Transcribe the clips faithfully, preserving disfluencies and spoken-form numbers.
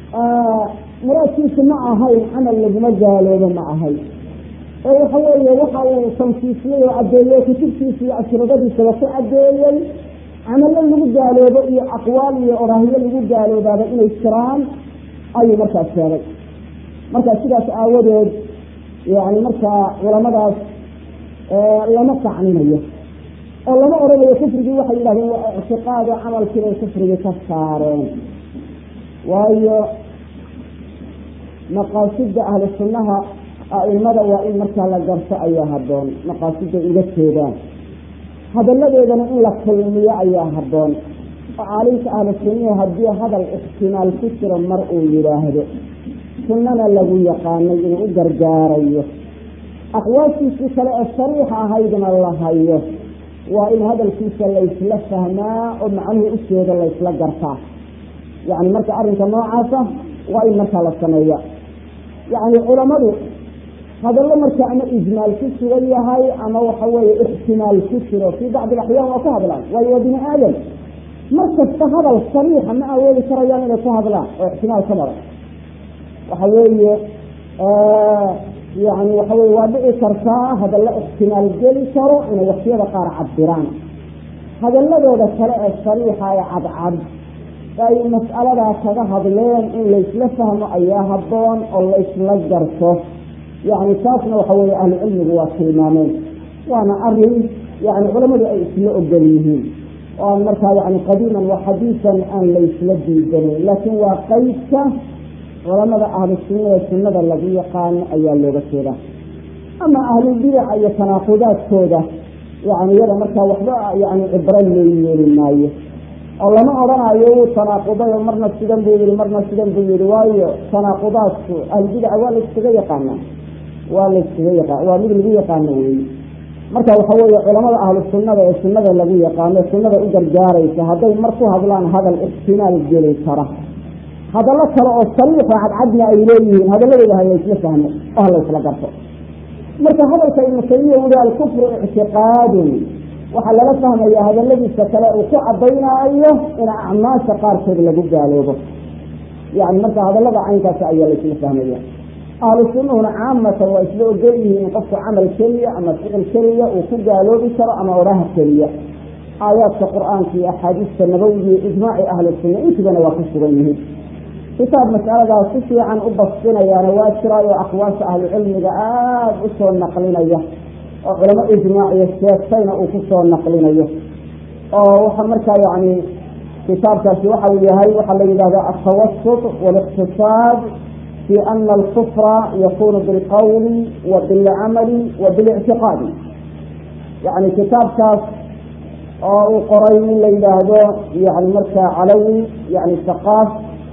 muraadkiisu ma ahayn camal laguma gaaloobo ma ahay ee waxa weeye waxa uu tansiisiyey oo caddeeyey kutubtiisa iyo ashradadiisaba ku caddeeyey camalo lagu gaaloobo iyo aqwaal iyo oraahyo lagu gaaloobaaba inay jiraan ayuu markaas sheegay marka sidaas aawadeed yani markaa culamadaas lama tacninayo oo lama oranayo kufrigii waxay yidhahdeen waa ictiqaado camalkii bay kufrigii ka saareen waayo maqaasida ahlu sunnaha aimada waa in markaa la garto ayaa haboon maqaasiday uga jeedaan hadalladeedana in la kulmiyo ayaa haboon oo caalimka ahlu sunnihi haddii hadal ixtimaal ku jiro mar uu yidhaahdo sunnana lagu yaqaanay inuu u gargaarayo aqwaashiisii kale ee sariixa ahaydna la hayo waa in hadalkiisa laysla fahmaa oo macnuhu ujeeda laysla gartaa yani marka arrinka noocaasa waa in markaa la sameeya yani culamadu hadallo marka ama ijmaal ku sugan yahay ama waxa weeye ixtimaal ku jiro fii bacdi axyaan waa ku hadlaan waayo waa bini aadam markasta hadal sariixa ma awoodi karayaan inay ku hadlaan oo ixtimaal ka badan waxa weeye yani waxa weye waa dhici kartaa hadallo ixtimaal geli karo inay waktiyada qaar cabiraan hadalladooda kale ee sariixa ee cadcad ay mas'aladaa kaga hadleen in laysla fahmo ayaa haboon oo laysla garto yani taasna waxa weye ahlu cilmigu waa tilmaameen waana arin yani culamadu ay isla ogol yihiin oo aan markaa yani qadiiman wa xadiisan aan laysla diidanin laakiin waa qaydka culamada ahlu sunnada sunnada lagu yaqaano ayaa looga jeedaa ama ahlubidaca iyo tanaaqudaadkooda yani iyada markaa waxba yani cibro loo yeeli maayo oo lama odhanayo wuu tanaaquday oo marna sidan buu yihi marna sidan buu yihi waayo tanaaqudaadku ahlubidaca waa layskaga yaqaana waa layskaga yaqaan waa mid lagu yaqaano weyi marka waxa weeye culamada ahlu sunnada ee sunnada lagu yaqaano sunnada u gargaaraysa hadday mar ku hadlaan hadal ixtimaal geli kara hadallo kale oo sariixa cadcadna ay leeyihiin hadaladooda ha laysla fahmo oo ha laysla garto marka hadalka ibnu taymiya wuli alkufru ictiqaadun waxaa lala fahmaya hadaladiisa kale uu ku cadaynaayo in acmaasha qaarkeed lagu gaaloobo yani marka hadalada caynkaasi ayaa laysla fahmaya ahlu sunnuhuna caamatan waa isla ogol yihiin in qofku camal keliya ama ficil keliya uu ku gaaloobi karo ama oraha keliya aayaadka qur-aanka iyo axaadiista nabawiga iyo ijmaaci ahlu sunna intibana waa ku sugan yihiin kitaab mas'aladaas si fiican u basinayaana waa jiraayo aqwaasha ahlu cilmiga aada u soo naqlinaya oo culamo ijmaaciyo sheegtayna uu ku soo naqlinayo oo waxa markaa yani kitaabkaasi waxa uu yahay waxaa la yidhahda altawasut waliqtisaad fi ana alkufra yakunu bilqawli wa bilcamali wa bilictiqaadi yani kitaabkaas oo uu qoray in la yidhaahdo yani markaa calawi yani saqaaf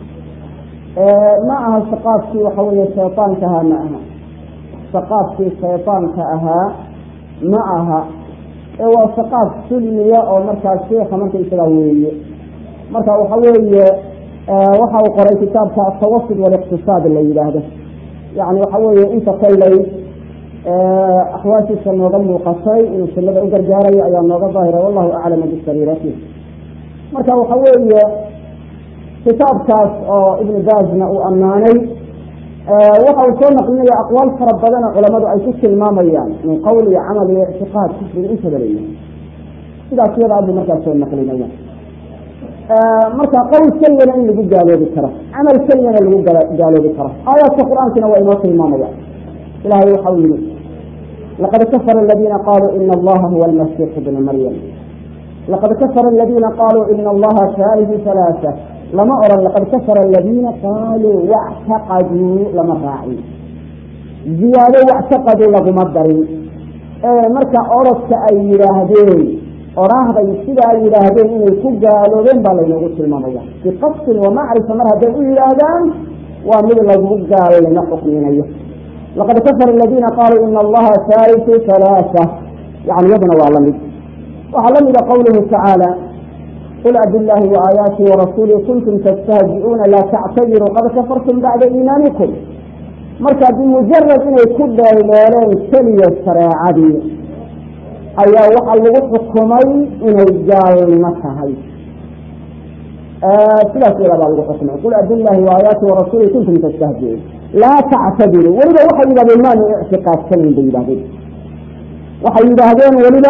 ma aha saqaafkii waxa weeye shaytaanka ahaa ma aha saqaafkii shaytaanka ahaa ma aha ee waa saqaaf sulmiya oo markaas sheekha marka isagaa weeye marka waxa weeye waxa uu qoray kitaabka atawasud waliqtisaad la yidhaahdo yani waxa weeye inta kollay axwaashiisa nooga muuqatay inuu sunnada u gargaarayo ayaa nooga daahira wallahu aclama bisariirati marka waxa weeye kitaabkaas oo ibnu baazna uu ammaanay waxa uu soo naqlinaya aqwaal fara badan oo culamadu ay ku tilmaamayaan min qowl iyo camal iyo ictiqaad kufriga intaba leeyahay sidaas yadaa buu markaas soo naqlinaya marka qowl keliyana in lagu gaaloobi karo camal keliyana lagu gaaloobi karo aayaadka qur-aankina waa inoo tilmaamaya ilahay waxa uu yihi laqad kafara aladiina qaluu ina allaha huwa almasiix ibnu maryam laqad kafara aladiina qaluu ina allaha haaliثu ثalaثة lama oran laqad kafara aladiina qaaluu wactaqaduu lama raacin ziyaado wactaqaduu laguma darin ee marka orodka ay yidhaahdeen oraahday sidaa yidhaahdeen inay ku gaaloobeen baa laynoogu tilmaamaya biqasdin wamacrifa mar hadday u yidhaahdaan waa mid lagu gaalnimo xukminayo laqad kafara aladiina qaaluu ina allaha haaliثu ثalaثة yani yaduna waa lamid waxaa lamida qawluhu tacaala qul abillahi وaaayaati warasuuli kuntum tastahzi'uuna laa tactadiruu qad kafartum bacda iimaanikum marka bimujarad inay ku dheeldheeleen keliya shareecadii ayaa waxaa lagu xukumay inay gaalnimo tahay sidaas iyada baa lagu xukmay qul abillahi waayaati warasuuli kuntum tastahzi'uun laa tactadiruu weliba waxay yidhahdeen maanu ictiqaadsanayn bay yidhahdeen waxay yidhaahdeen weliba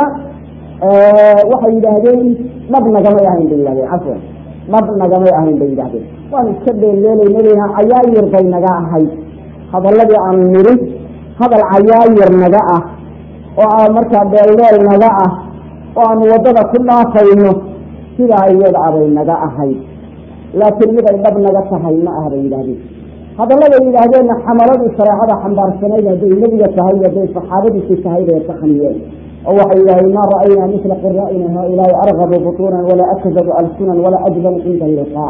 waxay yidhaahdeen dhab nagamay ahayn bay yidhahdeen cafwan dhab nagamay ahayn bay yidhahdeen waanu iska dheelleelaynaleyna cayaayir bay naga ahayd hadalladii aanu nidhi hadal cayaayir naga ah oo markaa dheelleel naga ah oo aanu waddada ku dhaafayno sidaa iyada abay naga ahayd laakiin mid ay dhab naga tahay ma ah bay yidhahdeen hadalladay yidhaahdeenna xamaladii shareecada xambaarsanayd hadday nebiga tahay hadday saxaabadiisii tahay bay ka xamiyeen oo waxay yidhahdeen maa ra'aynaa misla qiraa'ina haaulaa'i argabu butuunan walaa akdabu alsunan walaa ajbalu cinda liqaa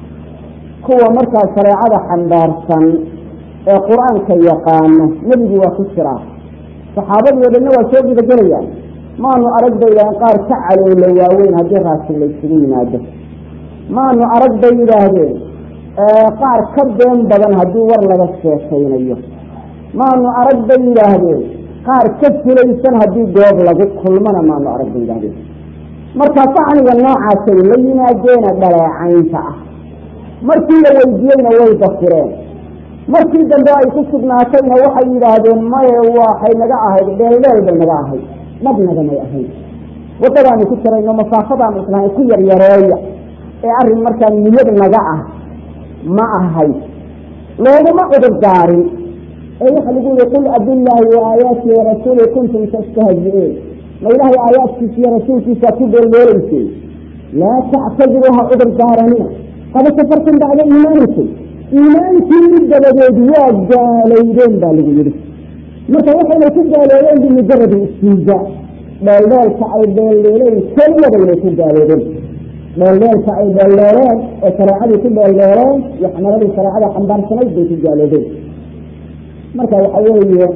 kuwa markaa shareecada xambaarsan ee qur-aanka yaqaano nebigu waa ku jiraa saxaabadii o dhanna waa soo gudagelayaan maanu arag bay yidhahdeen qaar ka caloola waaweyn haddii raashin laysugu yimaado maanu arag bay yidhaahdeen qaar ka been badan haddii war laga sheekaynayo maanu arag bay yidhaahdeen qaar ka fulaysan haddii goob lagu kulmana maanu arag bay yidhahdeen marka sacniga noocaasay la yimaadeena dhaleecaynta ah markii la weydiiyeyna way dafireen markii dambe ay ku sugnaatayna waxay yidhaahdeen maye waxay naga ahayd dheeldheel bay naga ahayd dhab nagamay ahayd waddadaanu ku jirayno masaafadaanu islahay ku yaryareeya ee arrin markaa niyad naga ah ma ahay looguma cudur daarin ee waxa lagu yihi qul abillaahi wa aayaatihi warasuuli kuntum tastahzi'uun ma ilaahay aayaadkiisa iyo rasuulkiisa ku dheeldheelaysay laa tactadiruu ha cudur daaranina qad kafartum bacda iimaanikum iimaankii dabadeed waa gaalaydeen baa lagu yidhi marka waxaynay ku gaaloobeen bimujarad istiiza dheeldheelka ay dheeldheeleen keliya baynay ku gaaloobeen dheeldheelka ay dheeldheeleen ee shareecadii ku dheeldheeleen iyo xamaladii shareecada xambaarsanayd bay ku gaaloobeen marka waxa weeye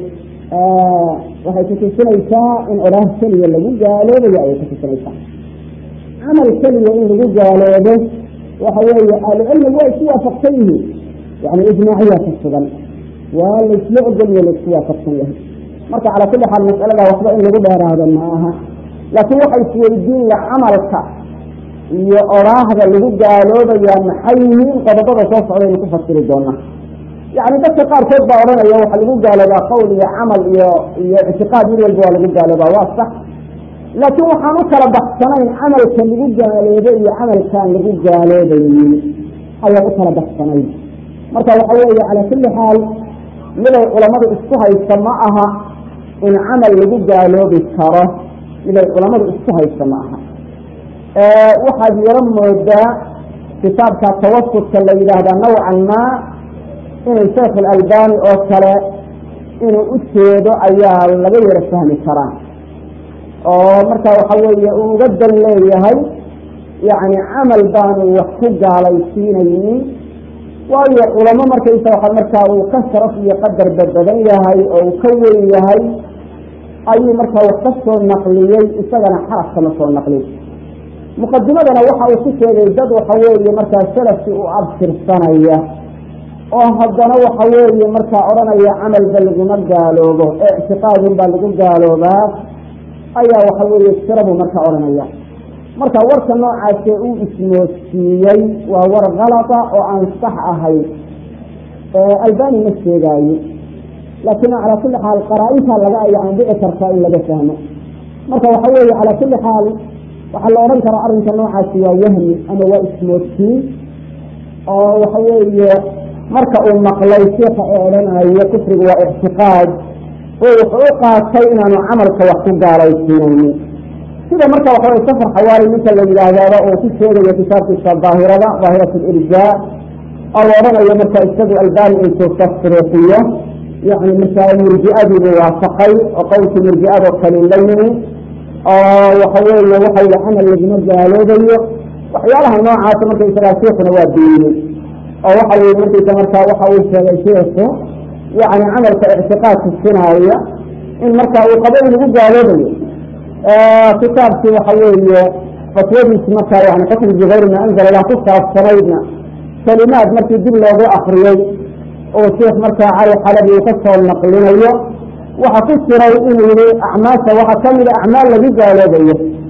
waxay kutusinaysaa in odhaah keliya lagu gaaloobayo ayay kutusinaysaa camal keliya in lagu gaaloobo waxa weeye ahlucilmigu waa isku waafaqsan yihiin yani ijmaaciyaa ka sugan waa laisla ogoliyo laisku waafaqsan yahay marka calaa kulli xaal mas'alada waxba in lagu dheeraado ma aha laakiin waxay isweydiin la camalka iyo oraahda lagu gaaloobayaa maxay yihiin qodobada soo socdaynu ku fasiri doona yani dadka qaarkood baa odhanaya waxaa lagu gaaloobaa qowl iyo camal iyo iyo ictiqaad mid walba waa lagu gaaloobaa waa sax laakiin waxaan u kala baxsanayn camalka lagu gaaloobo iyo camalkaan lagu gaaloobaynin ayaan u kala baxsanayn marka waxa weeye calaa kulli xaal miday culamadu isku haysta ma aha in camal lagu gaaloobi karo miday culamadu isku haysta ma aha waxaad yaro moodaa kitaabka tawasudka la yidhaahdaa nawcan maa inay sheekh alalbani oo kale inuu u jeedo ayaa laga yaro fahmi karaa oo marka waxa weeye uu uga dan leeyahay yani camal baanu wax ku gaalaysiinaynin waayo culamo markaysa waa markaa uu ka sharaf iyo qadar badan yahay oo uu ka weyn yahay ayuu markaa wax ka soo naqliyey isagana xaraf kama soo naqlin muqadimadana waxa uu ku sheegay dad waxa weeye markaa salafkii u abtirsanaya oo haddana waxa weeye markaa odhanaya camalba laguma gaaloobo ee ictiqaadin baa lagu gaaloobaa ayaa waxa weeye sirabu markaa odhanaya marka warka noocaasee uu ismoodsiiyey waa war kalada oo aan sax ahayn albani ma sheegaayo laakiin calaa kulli xaal qaraa-inta laga ayaan dhici kartaa in laga fahmo marka waxa weeye calaa kulli xaal waxaa la odhan karaa arrinka noocaasi waa wahmi ama waa ismoodsiin oo waxa weeye marka uu maqlay sheika ee odhanayo kufrigu waa ictiqaad oo wuxuu u qaatay inaanu camalka wax ku gaalaysiinaynin sida marka waxa weye safar xawaari ninka la yidhaahdaaba oo ku sheegayo kitaabkiisa daahirada daahirat alirjaa oo la odhanayo marka isagu albani intuu tasriixiyo yani markaa murji'adiibu waafaqay oo qowlkii murji'adoo kale la yimi oo waxa weeye waxa yidhi camal laguma gaaloobayo waxyaalaha noocaasa markaysagaa sheikuna waa diinay oo waxa weye markaysa markaa waxa uu sheegay sheikhu yani camalka ictiqaad tusinaya in marka uu qabo in lagu gaaloobayo kitaabkii waxa weeye fatwadiisi markaa yani xukmi bigayri ma anzala ilah ku saabsanaydna kalimaad markii dib loogu akriyey oo sheikh markaa cali xalabi uu ka soo naqlinayo waxa ku jiray inuu yihi acmaasha waxaa kamida acmaal lagu gaaloobayo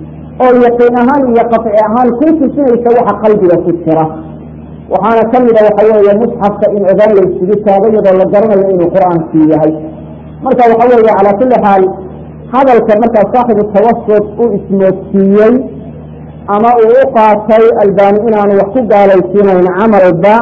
oo yaqiin ahaan iyo qatci ahaan ku tusinaysa waxa qalbiga ku jira waxaana kamid ah waxa weeye musxafka in ogaan la isugu taago iyadoo la garanayo inuu qur-aankii yahay marka waxa weeye calaa kulli xaal hadalka markaa saaxibu tawasut uu ismoodsiiyey ama uu u qaatay albani inaanu wax ku gaalaysiinayn camalba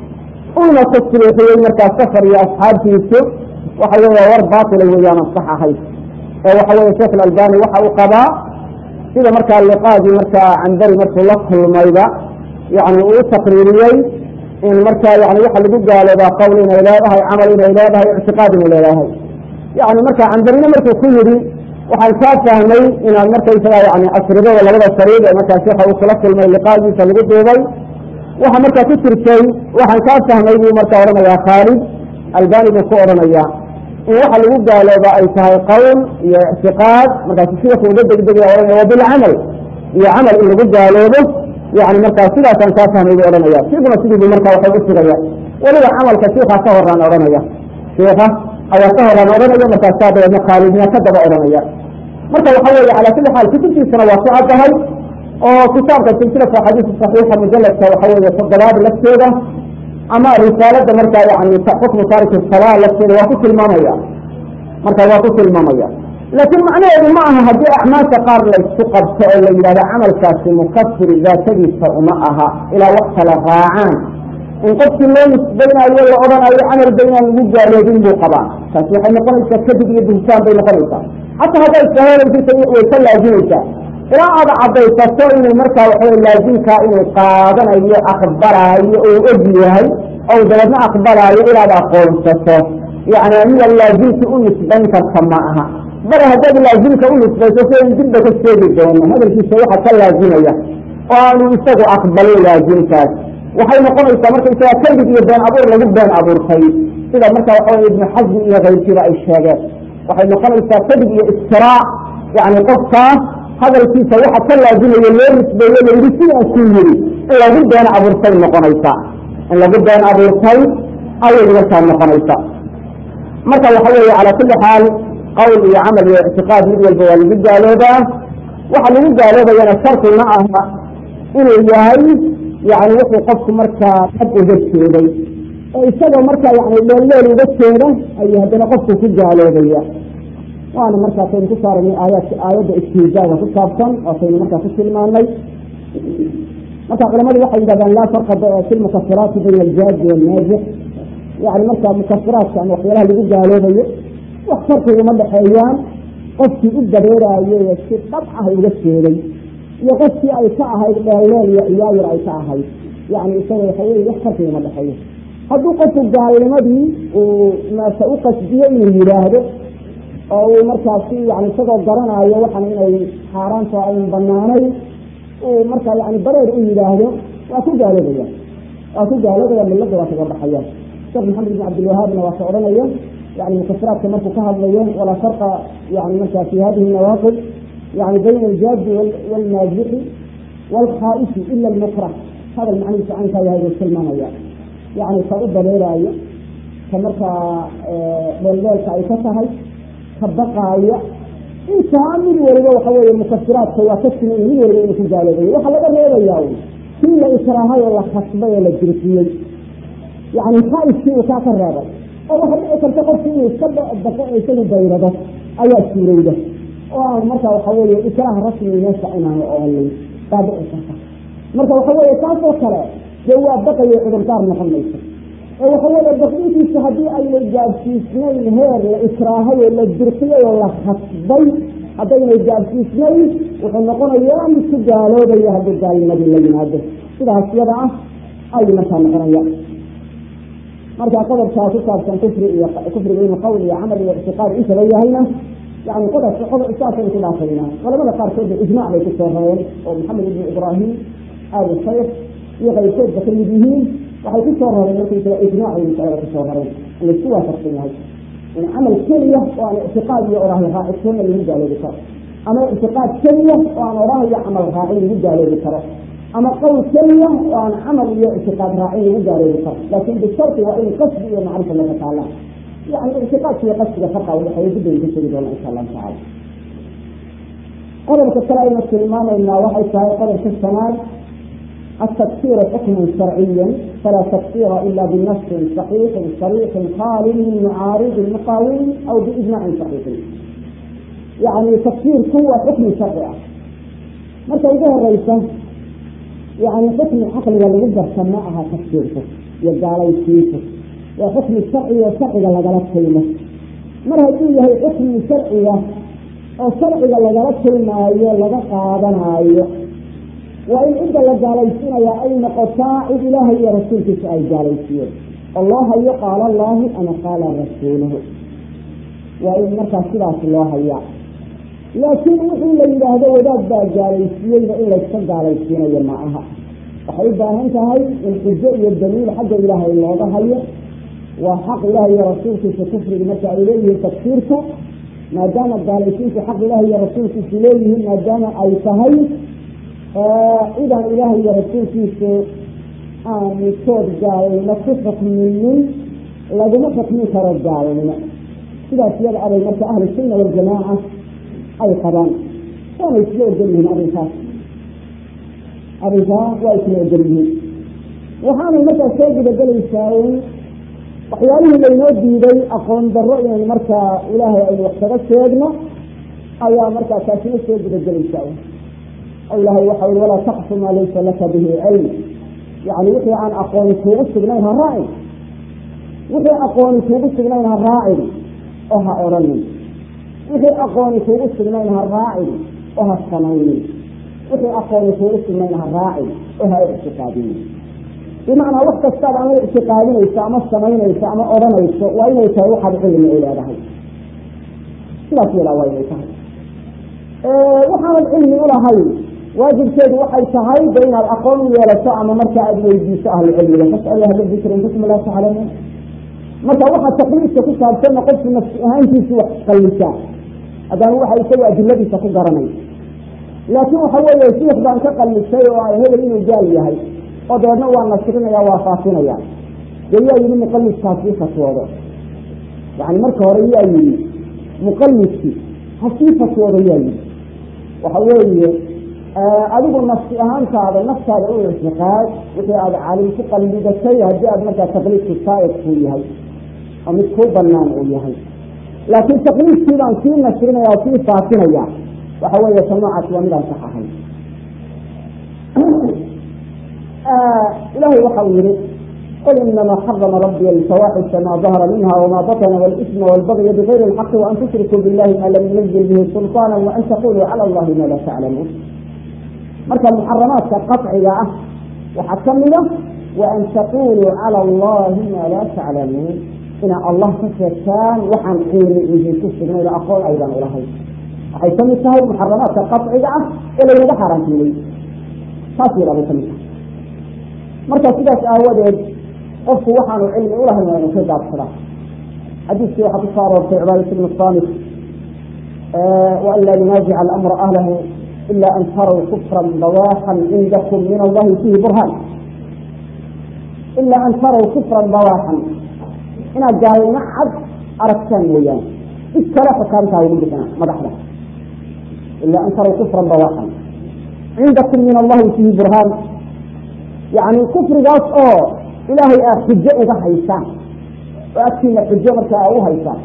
uuna tasriixiyey markaa safar iyo asxaabtiisu waxa weeye war baatila weeyaan sax ahayd ee waxa weeye sheekh albani waxa uu qabaa sida markaa liqaadii markaa candari markuu la kulmayba yani uu taqriiriyey in markaa yani waxa lagu gaaloobaa qowl inay leedahay camal inay leedahay ictiqaad inay leedahay yani marka candarina markuu ku yidhi waxaan kaa fahmay inaad markaysaga yani asridada labada sariid ee markaa sheekha uu kula kulmay liqaadiisa lagu duubay waxa markaa ku jirtay waxaan kaa fahmay buu markaa odhanayaa khaalid albani buu ku odhanaya in waxa lagu gaalooba ay tahay qowl iyo ictiqaad markaasu sheekhu uga degdegaya ohanaya wa bilcamal iyo camal in lagu gaaloobo yani markaa sidaasaan kaa fahmay buu odhanaya siduna sidiibu markaa waxay u sugaya weliba camalka sheikha ka horaan odhanaya sheikha ayaa ka horaan odhanaya markaasaa dabeedna khaalidna ka daba odhanaya marka waxa weeye calaa kulli xaal kutubtiisana waa ku caddahay oo kitaabka silsilatu axaadiis saxiixa mujaladka waxa weeye toddobaad lafteeda ama risaalada markaa yani xukmu taariki salaa lafteeda waa ku tilmaamaya marka waa ku tilmaamaya laakiin macnaheedu ma aha haddii acmaasha qaar laysku qabto oo la yidhahdo camalkaasi mukafir daatadiisa uma aha ilaa wax kala raacaan in qofkii loo nisbaynayo la odhanayo camal ba inaan lagu gaaloobin buu qabaa taasi waxay noqonaysaa kadib iyo buhtaan bay noqonaysaa xataa hadday saheelaysa way ka laazimaysaa ilaa aad caddaysato inuu markaa waxawy laazimkaa inuu qaadanayo aqbalaayo oo og yahay ou dabeedna aqbalaayo inaad aqoonsato yani aniga laazimkii u nisbayn karta ma aha bale haddaad laazimka u nisbayso sian dibba ka sheegi doono hadalkiisa waxa ka laazimaya oo aanu isagu aqbalin laazimkaas waxay noqonaysaa markaysaga kadib iyo been abuur lagu been abuurtay sida marka waxawey ibnu xasmi iyo kayrkiiba ay sheegeen waxay noqonaysaa kadib iyo istiraac yani qofkaa hadalkiisa waxa ka laazimayo loo nisbeeyo layidhi sidaasuu yiri in lagu been abuurtay noqonaysaa in lagu been abuurtay ayay markaa noqonaysaa marka waxa weeye calaa kulli xaal qowl iyo camal iyo ictiqaad mid walba waa lagu gaaloobaa waxa lagu gaaloobayana sharti ma aha inuu yahay yani wuxuu qofku markaa dab uga jeeday oo isagoo markaa yani leelleel uga jeeda ayuu haddana qofku ku gaaloobaya waana markaasaynu ku saaranay aayaadka aayadda istihzaaga ku saabsan waataynu markaa ku tilmaanay marka culamadu waxay yidhahdaan laa farqa fi lmukafiraati bayna aljaadi walnaajix yani markaa mukafiraadka ama waxyaalaha lagu gaaloobayo wax farqiga uma dhexeeyaan qofkii u dareeraayo si dhab ah uga jeeday iyo qofkii ay ka ahayd dheelleel iyo ciyaayir ay ka ahayd yani isaga waxa wey wax farqiga uma dhexeeyo hadduu qofku gaalnimadii uu meesha u qasdiyo inuu yidhaahdo oo uu markaasi yani isagoo garanaayo waxan inay xaaraanto ayn banaanay uu markaa yani bareer u yidhaahdo waa ku gaaloobaya waa ku gaaloobaya milada waa kaga baxaya sheekh maxamed ibn cabdilwahaabna waa ka odhanaya yani mukafiraadka markuu ka hadlayo walaa farqa yani markaa fi hadihi nawaaqid yani bayna aljaadi walnaajixi waalkhaaisi ila almukrah hadal macnihiisa caynkaa yahay buu tilmaamaya yani ka u dareeraayo ka markaa dheeldeelka ay ka tahay ka baqaaya intaa mid waliba waxa weeye mukafiraadka waa ka siman mid waliba inuu ku gaaloobayo waxaa laga reebayaa kii la ikraahay oo la khasbay oo la jirfiyey yani khaa'iskii uu kaa ka reebay oo waxa dhici karta qofki inuu iska baqo isagu dayrado ayaa suurowda oo aan marka waxa weeye ikraah rasmi meesha inaanu oolin baa dhici karta marka waxa weeye taasoo kale dee waa baqayo cudurdaar noqon mayso oo waxa weeye baqintiisa haddii ayna gaadsiisnayn heer la ikraahay oo la dirqiyey oo la khasbay haddaynay gaadsiisnayn wuxuu noqonayaa mid ku gaaloobaya haddii gaalnimadii la yimaado sidaas yada ah ayuu markaa noqonaya marka qodobkaa ku saabsan kufri iyo kufriga inuu qowl iyo camal iyo ictiqaad intaba yahayna yani qodob qodob saasaynu ku dhaafayna culamada qaarkoodba ijmaac bay kusoo rareen oo maxamed ibn ibraahim aali shaykh iyo kayrkoodba ka mid yihiin waxay kusoo rareen markaysaga ijmaac bay masalada kusoo rareen in laisku waafaqsan yahay in camal keliya oo aan ictiqaad iyo oraahyo raacisoona lagu gaaloobi karo ama ictiqaad keliya oo aan oraahyo camal raacin lagu gaaloobi karo ama qowl keliya oo aan camal iyo ictiqaad raacin lagu gaaloobi karo laakin bisharti waa in qasdi iyo macrifa laga taalaa yani ictiqaadka iyo qasdiga farqa udhexeeya dib baynu ka sheegi doona insha allahu tacala قدر كتلاقي مسلمان إن واحد صحيح قدر في السماء التفسير حكم شرعيا فلا تفسير إلا بالنص صحيح صريح خال من معارض المقاوم أو بإجماع صحيح. يعني تفسير قوة حكم شرعي مركز إذا الرئيسة يعني حكم عقل اللي يقدر سماعها تفسيره يبقى على يسيسه وحكم الشرعي والشرعي اللي قالت كلمة مرة هي حكم شرعي أو شرعي اللي قالت كلمة اللي قادنا أيه وإن إذا لجاليسين يا أين قصائد إلهي يا رسولك سأي جاليسين الله يقال الله أنا قال رسوله وإن مركز سلاس الله يا لكن وحين إذا هذا وداد جاليسين إلا يستن جاليسين يمعها وحيبا أنت هاي الحجة والدليل حق إلهي الله هي وحق إلهي يا رسولك ستفرق متى إليه تكفيرك ما دام جاليسين في حق إلهي يا رسولك إليه ما دام أي سهي إذا إلهي يا رسول كيف آن يكتب جاي نفسك مني لازم نفسك من كرد جاي كذا سير على مكة أهل السنة والجماعة أي قران كانوا يسلوا جلهم أريفات أريفات ويسلوا جلهم وحان المكة سيجد جل يساوي وحياله اللي ينودي لي أقوم بالرؤية المركة إلهي أي وقتها سيدنا أي مركة كاسين سيجد جل يساوي الله يحول ولا تقف ما ليس لك به علم يعني وحي عن أقوال توبس بنيها الرائد وحي أقوال توبس بنيها الرائد أها أوراني وحي أقوال توبس بنيها الرائد أها السمين وحي أقوال توبس بنيها الرائد أها اعتقادين بمعنى وقت السابع عن الاعتقادين يسامى السمين يسامى أوراني وإن يتوحى بعلم إلى ذلك لا في لا وإن يتوحى وحان العلم ولا هاي واجب شيء وحي تهاي بين الأقوام ولا ساعة مركا أدوي بيس أهل العلم فاسأل هذا الذكر إن كنتم لا تعلمون متى وحى التقليد تكسها بسنة قلت في نفسي أنت سوى قليسان هذا هو وحي يسوي أجلبي تقل رمي لكن وحوى يسيح بأن تقل الشيء وهذا اللي يجالي هاي ودرنا ونصرنا يا وافاتنا يا جاية يلي مقلس تاسيسة وضع يعني مركا وريا يلي مقلسي حسيفة وريا يلي وحوى أريد النفس أهم هذا النفس هذا أول اعتقاد وفي هذا عالم ثقل بدكتي هجاء متى تقليد السائق فيها أو متكوب النام فيها لكن تقليد كذا في نشرنا أو في فاتنا يا وحوى سماعة وملا صححين إلهي وحوله قل إنما حرم ربي الفواحش ما ظهر منها وما بطن والإثم والبغي بغير الحق وأن تشركوا بالله ما لم ينزل به سلطانا وأن تقولوا على الله ما لا تعلمون مركز المحرمات كقطعية وحكمنا وأن تقولوا على الله ما لا تعلمون إن الله كان وحن قيل إذا تشركنا إلى أقوال أيضا إلهي وحيثم السهل محرمات كقطعية إلى يد حرام فيه تصير أبو سميسة مركز كده أهود قف وحن العلم أوله من المشهد الصلاة حديث في واحد صار في عبادة ابن الصامت أه وألا ينازع الأمر أهله إلا أن تروا كفرا بواحا عندكم من الله فيه برهان إلا أن تروا كفرا بواحا إن جاي معد أركان ويان الثلاثة كانت هاي مدتنا مدحنا إلا أن تروا كفرا بواحا عندكم من الله فيه برهان يعني الكفر قاس أوه إلهي أحجئ ذا حيسان وأكتين حجئ مركاء هيسان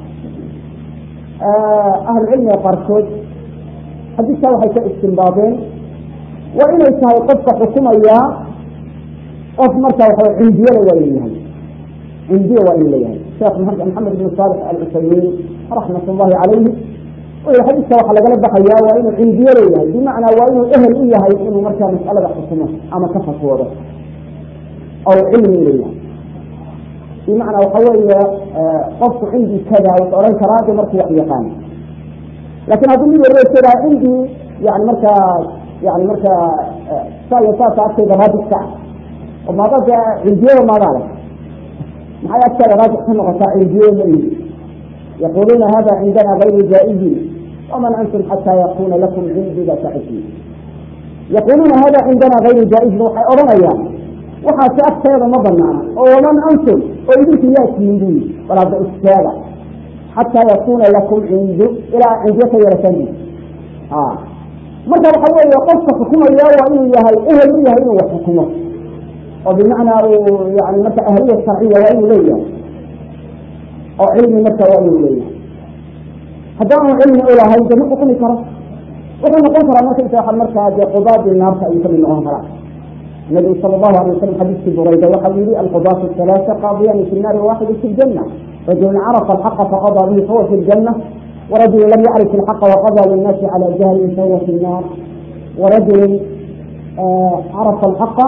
أهل العلم يقرصون حديث سوى حيث استنباطين وإن يسهل قصة حكومة إياه قف مركاء عندي وإن ليهن عندي وإن ليهن شيخ محمد بن صالح العثيمين رحمة الله عليه والحديث سوى حلقة لبقى إياه وإن عندي ليهن بمعنى وإن أهل إياه يكونوا مركاء مسألة حكومة أما كفت وضع أو علم إليه بمعنى وحوي قصة عندي كذا وتقرأي كرادة مركة يقان لكن أظن لي كذا عندي يعني مركة يعني مركة ساية ساعة أكثر هذه الساعة وما ضد عندي وما ضد معي أكثر راجع سنة غساء عندي ومني يقولون هذا عندنا غير جائز ومن أنتم حتى يكون لكم عندي لا تعيشين يقولون هذا عندنا غير جائز روحي أرميان وحتى أكثر مضمنا ومن أنتم وإذن يأتي من دون ولا بأستاذة حتى يكون لكم عنده إلى عندك يرسلين آه marka waxa weeye qofka xukumaya waa inuu yahay ehel u yahay inuu wax xukumo oo bimacnaa uu yani marka ahliya sharciya waa inuu leeyahay oo cilmi marka waa inuu leeyahay haddaanu cilmi u lahayn de ma xukumi karo wuxuu noqon karaa marka inta markaa dee qudaadii naarta ayuu kamid noqon karaa النبي صلى الله عليه وسلم حديث بريدة وحديث القضاة الثلاثة قاضيان في النار وواحد في الجنة رجل عرف الحق فقضى به فهو في الجنة ورجل لم يعرف الحق وقضى للناس على جهل فهو في النار ورجل آه عرف الحق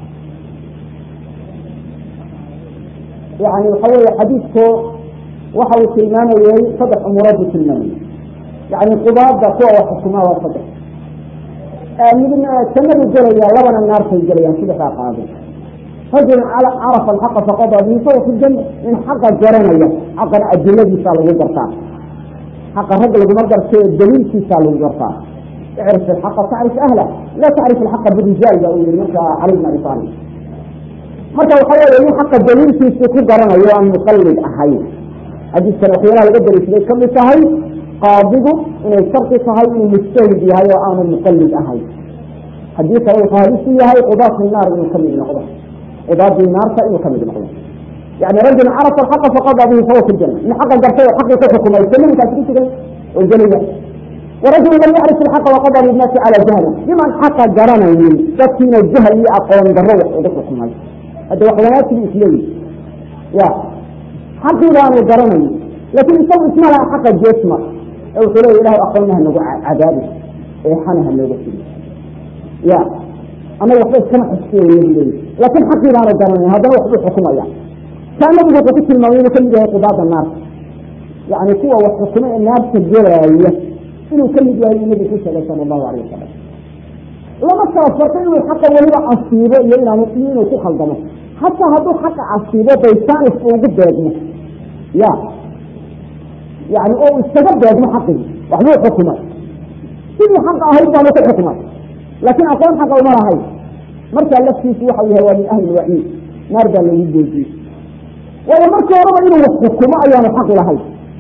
يعني حول حديثه وحول سلمان ويهي صدق أمراض سلمان يعني القضاة قوة وحكمها وصدق من سنة الجلية لبن النار في الجلية كده قاضي رجل عرف الحق فقضى به فهو في الجنة إن حق الجرانية حق الدليل صار وجرتان حق الرجل بمقدر شيء الدليل صار وجرتان تعرف الحق تعرف أهله لا تعرف الحق بالرجال يقول لك علينا بطالب حتى وحيا يقول حق الدليل في سكوت جرانية وأن مقلد أحيان هذه السنة خيالها لقدر يشتري كم سهل قاضيه إن الشرط سهل المجتهد هاي وآن المقلد أهي حديث هو فارسي هاي قضاة النار إنه كمل نقضة قضاة النار فإنه كمل نقضة يعني رجل عرف الحق فقضى به فهو في الجنة إن حق الجرسية وحق يتحكم الجنة كاتبين كده والجنية ورجل لم يعرف الحق وقضى للناس على جهله لمن حق جرنا يمين تكين الجهل أقوم بالروح ودخلكم هاي هذا وحيات الإسلام يا حق لا جرنا لكن يسوي اسمها حق الجسم أو تقول له أقولنا إنه عذابي إيحانها إنه بسيط يا أنا وحدة كما حسين لكن حقي لا رجعنا هذا هو حدود حكومة يعني كان نبغى تقول الموين كل جهة قضاء النار يعني قوة وحكومة النار تجرى إنه كل جهة النبي صلى الله عليه وسلم لما تفرقين الحق ولا عصيبة إلى مسلمين وتخل دمه حتى هذا حق عصيبة بيسان فوق الدجمة يا يعني أو استجد هذا حقه وحلو حكمه كل حق هاي قالوا حكمه لكن أقول حق وما هاي مركز التي في وحي هو من أهل الوعيد نرجع للجدي فيه ولا مركز ربع إنه حكمه أيام حق لهاي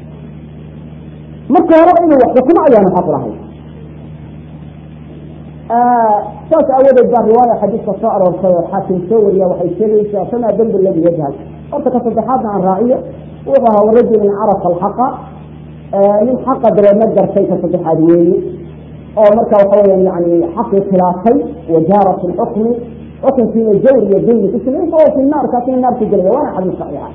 مركز ربع إنه حكمه أيام حق لهاي شاف أول الدار رواية حديث الصائر والحاكم سوريا وحي سوريا سمع ذنب الذي يجهل أرتكت تحدث عن راعية وهو رجل عرف الحق من حق درمجر كيف تصدح هذه أو مركز قويا يعني حق خلافي وجارة الحكم حكم في الجور يدين في السنين فهو في النار كاتين النار في الجنة وانا حديث صحيحة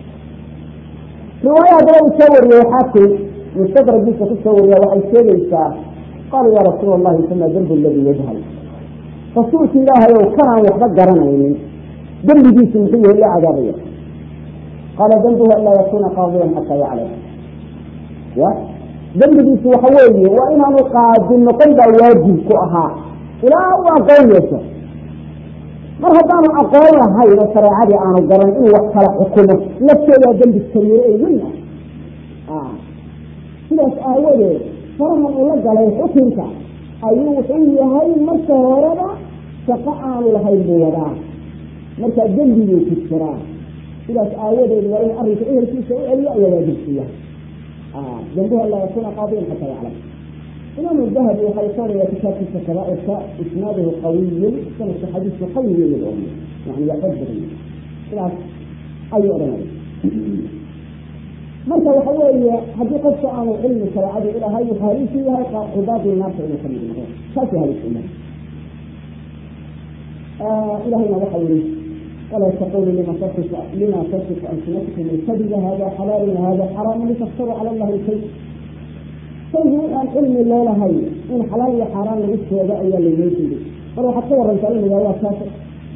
رواية دلو سوريا حاكم مستدرك بيسة في سوريا وحي سوريا قال يا رسول الله ثم ذنب الذي يجهل فصورت الله لو كان وحضرنا يعني ذنب بيسة محيه إلا عذابية قال ذنبه ألا يكون قاضيا حتى يعلم يا ذنبه وحويه وإن أنا قاضي النقيد واجب كأها إلى أول قويته مرهبان أقوى هاي لسرعة عن الجرم إن وقت حكومة نفسه يا ذنب السميرين منه آه ثلاث آيات فرما الله قال يحكمك أيوه إيه هاي مركة ورده فقع لهاي البيضاء مركة ذنبه في السرعة ثلاث آيات وإن أريد إيه في شيء ألا يواجب فيها آه ذنبها لا يكون قاضيا حتى يعلم إمام الذهبي وحيصار يتكاد في الكبائر إسناده قوي كان حديث قوي للأمة يعني يقدر ثلاث أي أرنب مركز وحوية حديقة سؤال علم شرعي إلى هاي حارسيها عباد الناس إلى سبيل الله شاكي هذه الأمة آه إلى هنا وحوية ولا تقول لما تصف لما تصف ألسنتكم الكذب هذا حلال وهذا حرام لتفتروا على الله الكذب فيقول أن علم الله هاي إن حلال وحرام لإسه وضعي اللي يجب فلو حتصور أنت علم الله كافر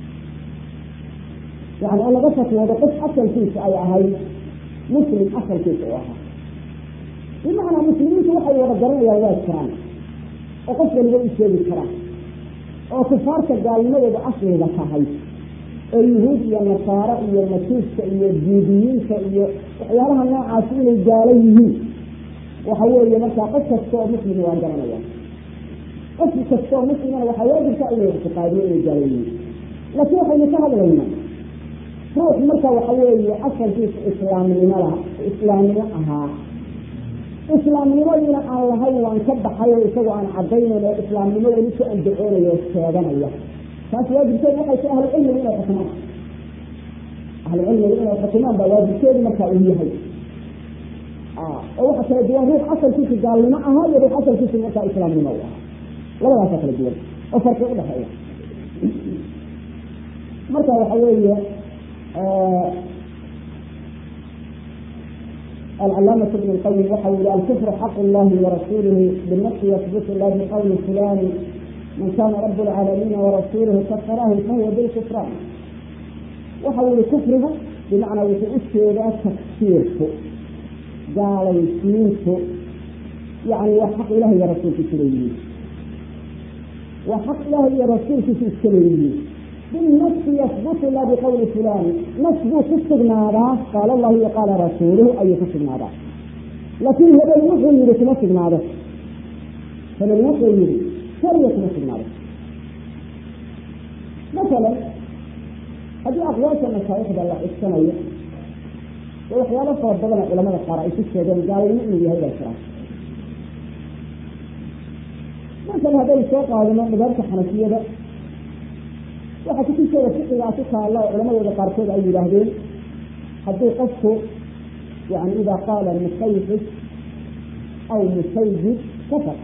يعني أنا بشك وهذا قص أصل فيه أي هاي مسلم أصل فيه واحد بمعنى مسلمين توحي ورجلين يا الله الكرام وقصد اللي يسوي الكرام وكفارك قال لنا إذا أصل إذا هاي اليهود يا النصارى يا المسيح يا الجيديين يا وحيالها النوع عاسين الجاليه وحوالي مركا قد كستوى مسلم وعندنا يا قد كستوى مسلم وحوالي كأيه اعتقادين الجاليين لكن وحي يسهل لنا روح مركا وحوالي أصل في إسلام لنا إسلام لها إسلام نموذج على هاي وانكب حياة يسوى عن عبدين الإسلام نموذج لسه أن دعونا يستيقظنا إياه فأسواجب شيء وحي أهل العلم إلى الحكمان أهل العلم إلى الحكمان بواجب شيء مكائية هاي آه أو حتى يدوان روح أصل كيس قال لنا هاي روح أصل كيس المكا إسلام نموذج ولا لا تقل الدول وفرق إلى هاي مركة وحوية آه العلامة ابن القيم يحول الكفر حق الله ورسوله بالنص يثبت الله بقول فلان من كان رب العالمين ورسوله كفره فهو بالكفران وحول كفره بمعنى وتؤثر لا تكفيره قال يسميته يعني وحق الله يا رسول كسرين وحق الله يا رسول كسرين بالنص يثبت الله بقول فلان نثبت استغناء قال الله وقال رسوله أي استغناء لكن هذا الوحي يريد استغناء هذا الوحي يريد شرية استغناء مثلا هذه أقوال المشايخ الله السنوية وحيالا فضلنا علماء القرائي في الشيطان قالوا يؤمن بهذا الشرع مثلا هذا الشيخ هذا من مدارس الحنفية ده waxaa ku soo fiqiga ku taala culimada qaarkood ay yiraahdeen hadii qofku yani ida qaala musayyid aw musayyid kafar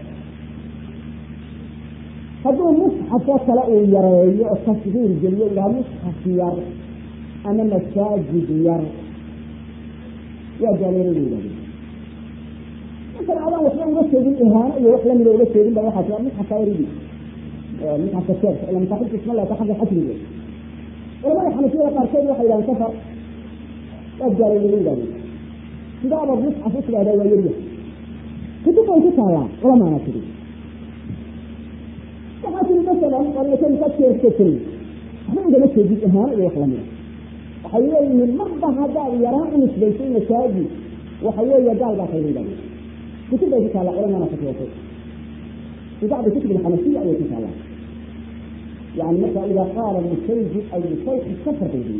haduu mushaf kala uu yareeyo oo tasdiir geliyo ila mushaf yar ama masaajid yar ya jaleeriyo مثلا على وصول وصول الإهانة ويحلم له وصول له واحد mushaf يريد من حساسيات لما تاخذ بسم الله تاخذ حكم ليه ولا يحنا فيها قارتين واحد إذا انكفر أجل اللي يجري إذا أبغى مصحف أسرع هذا ويريه كتب أنت سايا ولا ما نكتب فحاسين مثلا ولا يكون كتير كتير إحنا عندنا شيء جد إهانة ويحلمنا وحيوه من مرضى هذا يراه نسبيتين مساجي وحيوه يجعل ذا خير ذلك كتب أنت سايا ولا ما نكتب في بعض كتب الحنفية أو كتاب يعني مثلا إذا قال المسيد أو المسيد كفر به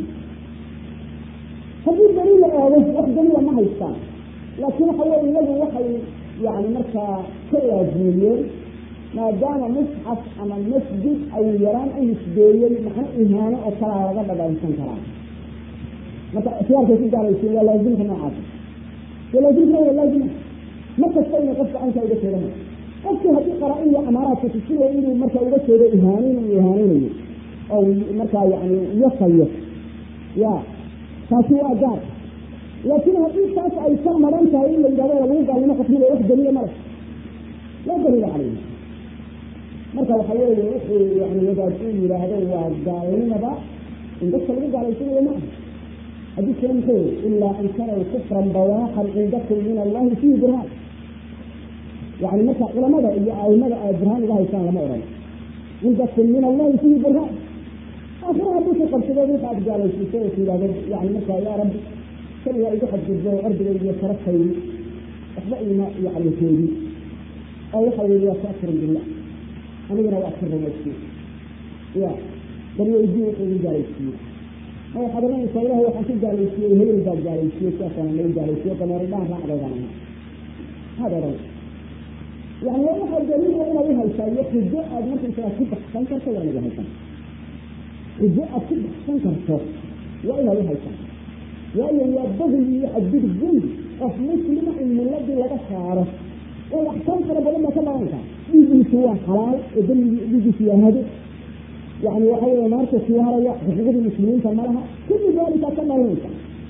هذه دليل أو دليل ما هي الثاني لكن حوالي الذي وحي يعني مركا كل جميل ما دام مصحف أمام المسجد أو يران أي مسجد محن إهانة أو صلاة غدا بعد إنسان كلام مثلا اختيار كثير قال يصير ولا يزين كما عارف ولا يزين ولا يزين ما تستوي قصة أنت إذا كلام قصة هذه قرائية أمارات تسير إلى مركا إذا كده إهانين وإهانين أو مركا يعني يصير يا فاسوا أجار لكن هذه الشخص أي شيء مرن شيء اللي جاء له قال لنا قتيل واحد دليل مرة لا دليل عليه مركا وحياه يعني يجعل فيه إلى هذا والداعين بقى إن بس اللي قال يصير ما هذه كلام خير إلا أن كانوا كفرا بواحا عندكم من الله فيه برهان يعني مثلا علماء أو ماذا برهان الله يسان لما أرى عندكم من الله فيه برهان آخرها بس قد تقول بعد قال يصير في هذا يعني مثلا يا رب كل يا إذا حد جزء أرض اللي يشرف خيري أخبئنا يعني خيري أو يحاول يسأكر بالله أنا أنا أكثر من الشيء يا بل يجيء من جال الشيء أو حضرنا يسأله هو حسب جال الشيء هي الجال جال الشيء كأسنا من جال الشيء كما رضاه ما أقدر عنه هذا رأي يعني لو واحد جميل وإلى بها الشيء يجيء ممكن تأكيد حسن كرته ولا بها الشيء يجيء أكيد حسن كرته وإلى بها الشيء يعني يبغي يحدد الجند أصل مسلم إن الذي لا تشعره والأحكام فرب لما كما أنت يجي سواء حلال يدل يجي فيها هذا يعني وحي مارك سواء رياء حقوق المسلمين كمالها كل ذلك كما ينفع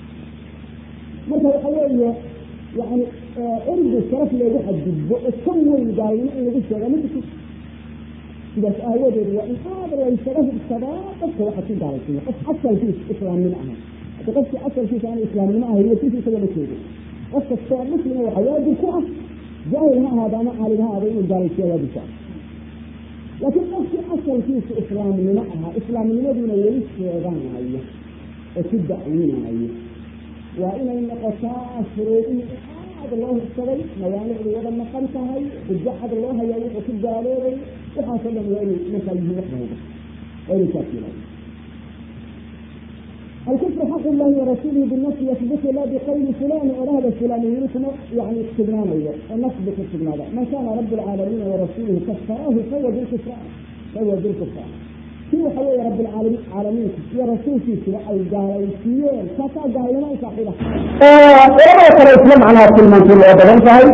مركز الحيوية يعني أريد الشرف اللي يحدد السوء الجايين اللي يشتغل مثل إذا سأهود الرئيس هذا الشرف الصداقة فهو حسين على الشيء حتى الفيس إسلام من أهل تقصي أصل في كان الإسلام من أهل يسير في سبب الشيء قصة الصور مسلم وحياة بالكرة جاهل ما هذا ما أهل هذا يقول ذلك الشيء بالشيء لكن قصي أصل في إسلام من أهل إسلام من مدينة يليس شيئان هاي وتبدأ من هاي وإن النقصاء شروطي هذا الله السبب موانع لوضع النقلت هاي وجحد الله يليس وتبدأ عليه وحاصل له مثل يوحده ويلي كافينا الكفر حق الله ورسوله بالنفس يثبت لا بقول فلان وهذا فلان يرسم يعني استغنانية ونثبت استغنانا ما كان رب العالمين ورسوله كفراه فهو بالكفران فهو بالكفران كيف حوى رب العالمين عالمين يا رسول في سلاء الجاهلية كتا جاهلين صاحبه ولما يقرأ الإسلام عنها في المنزل وابداً فهي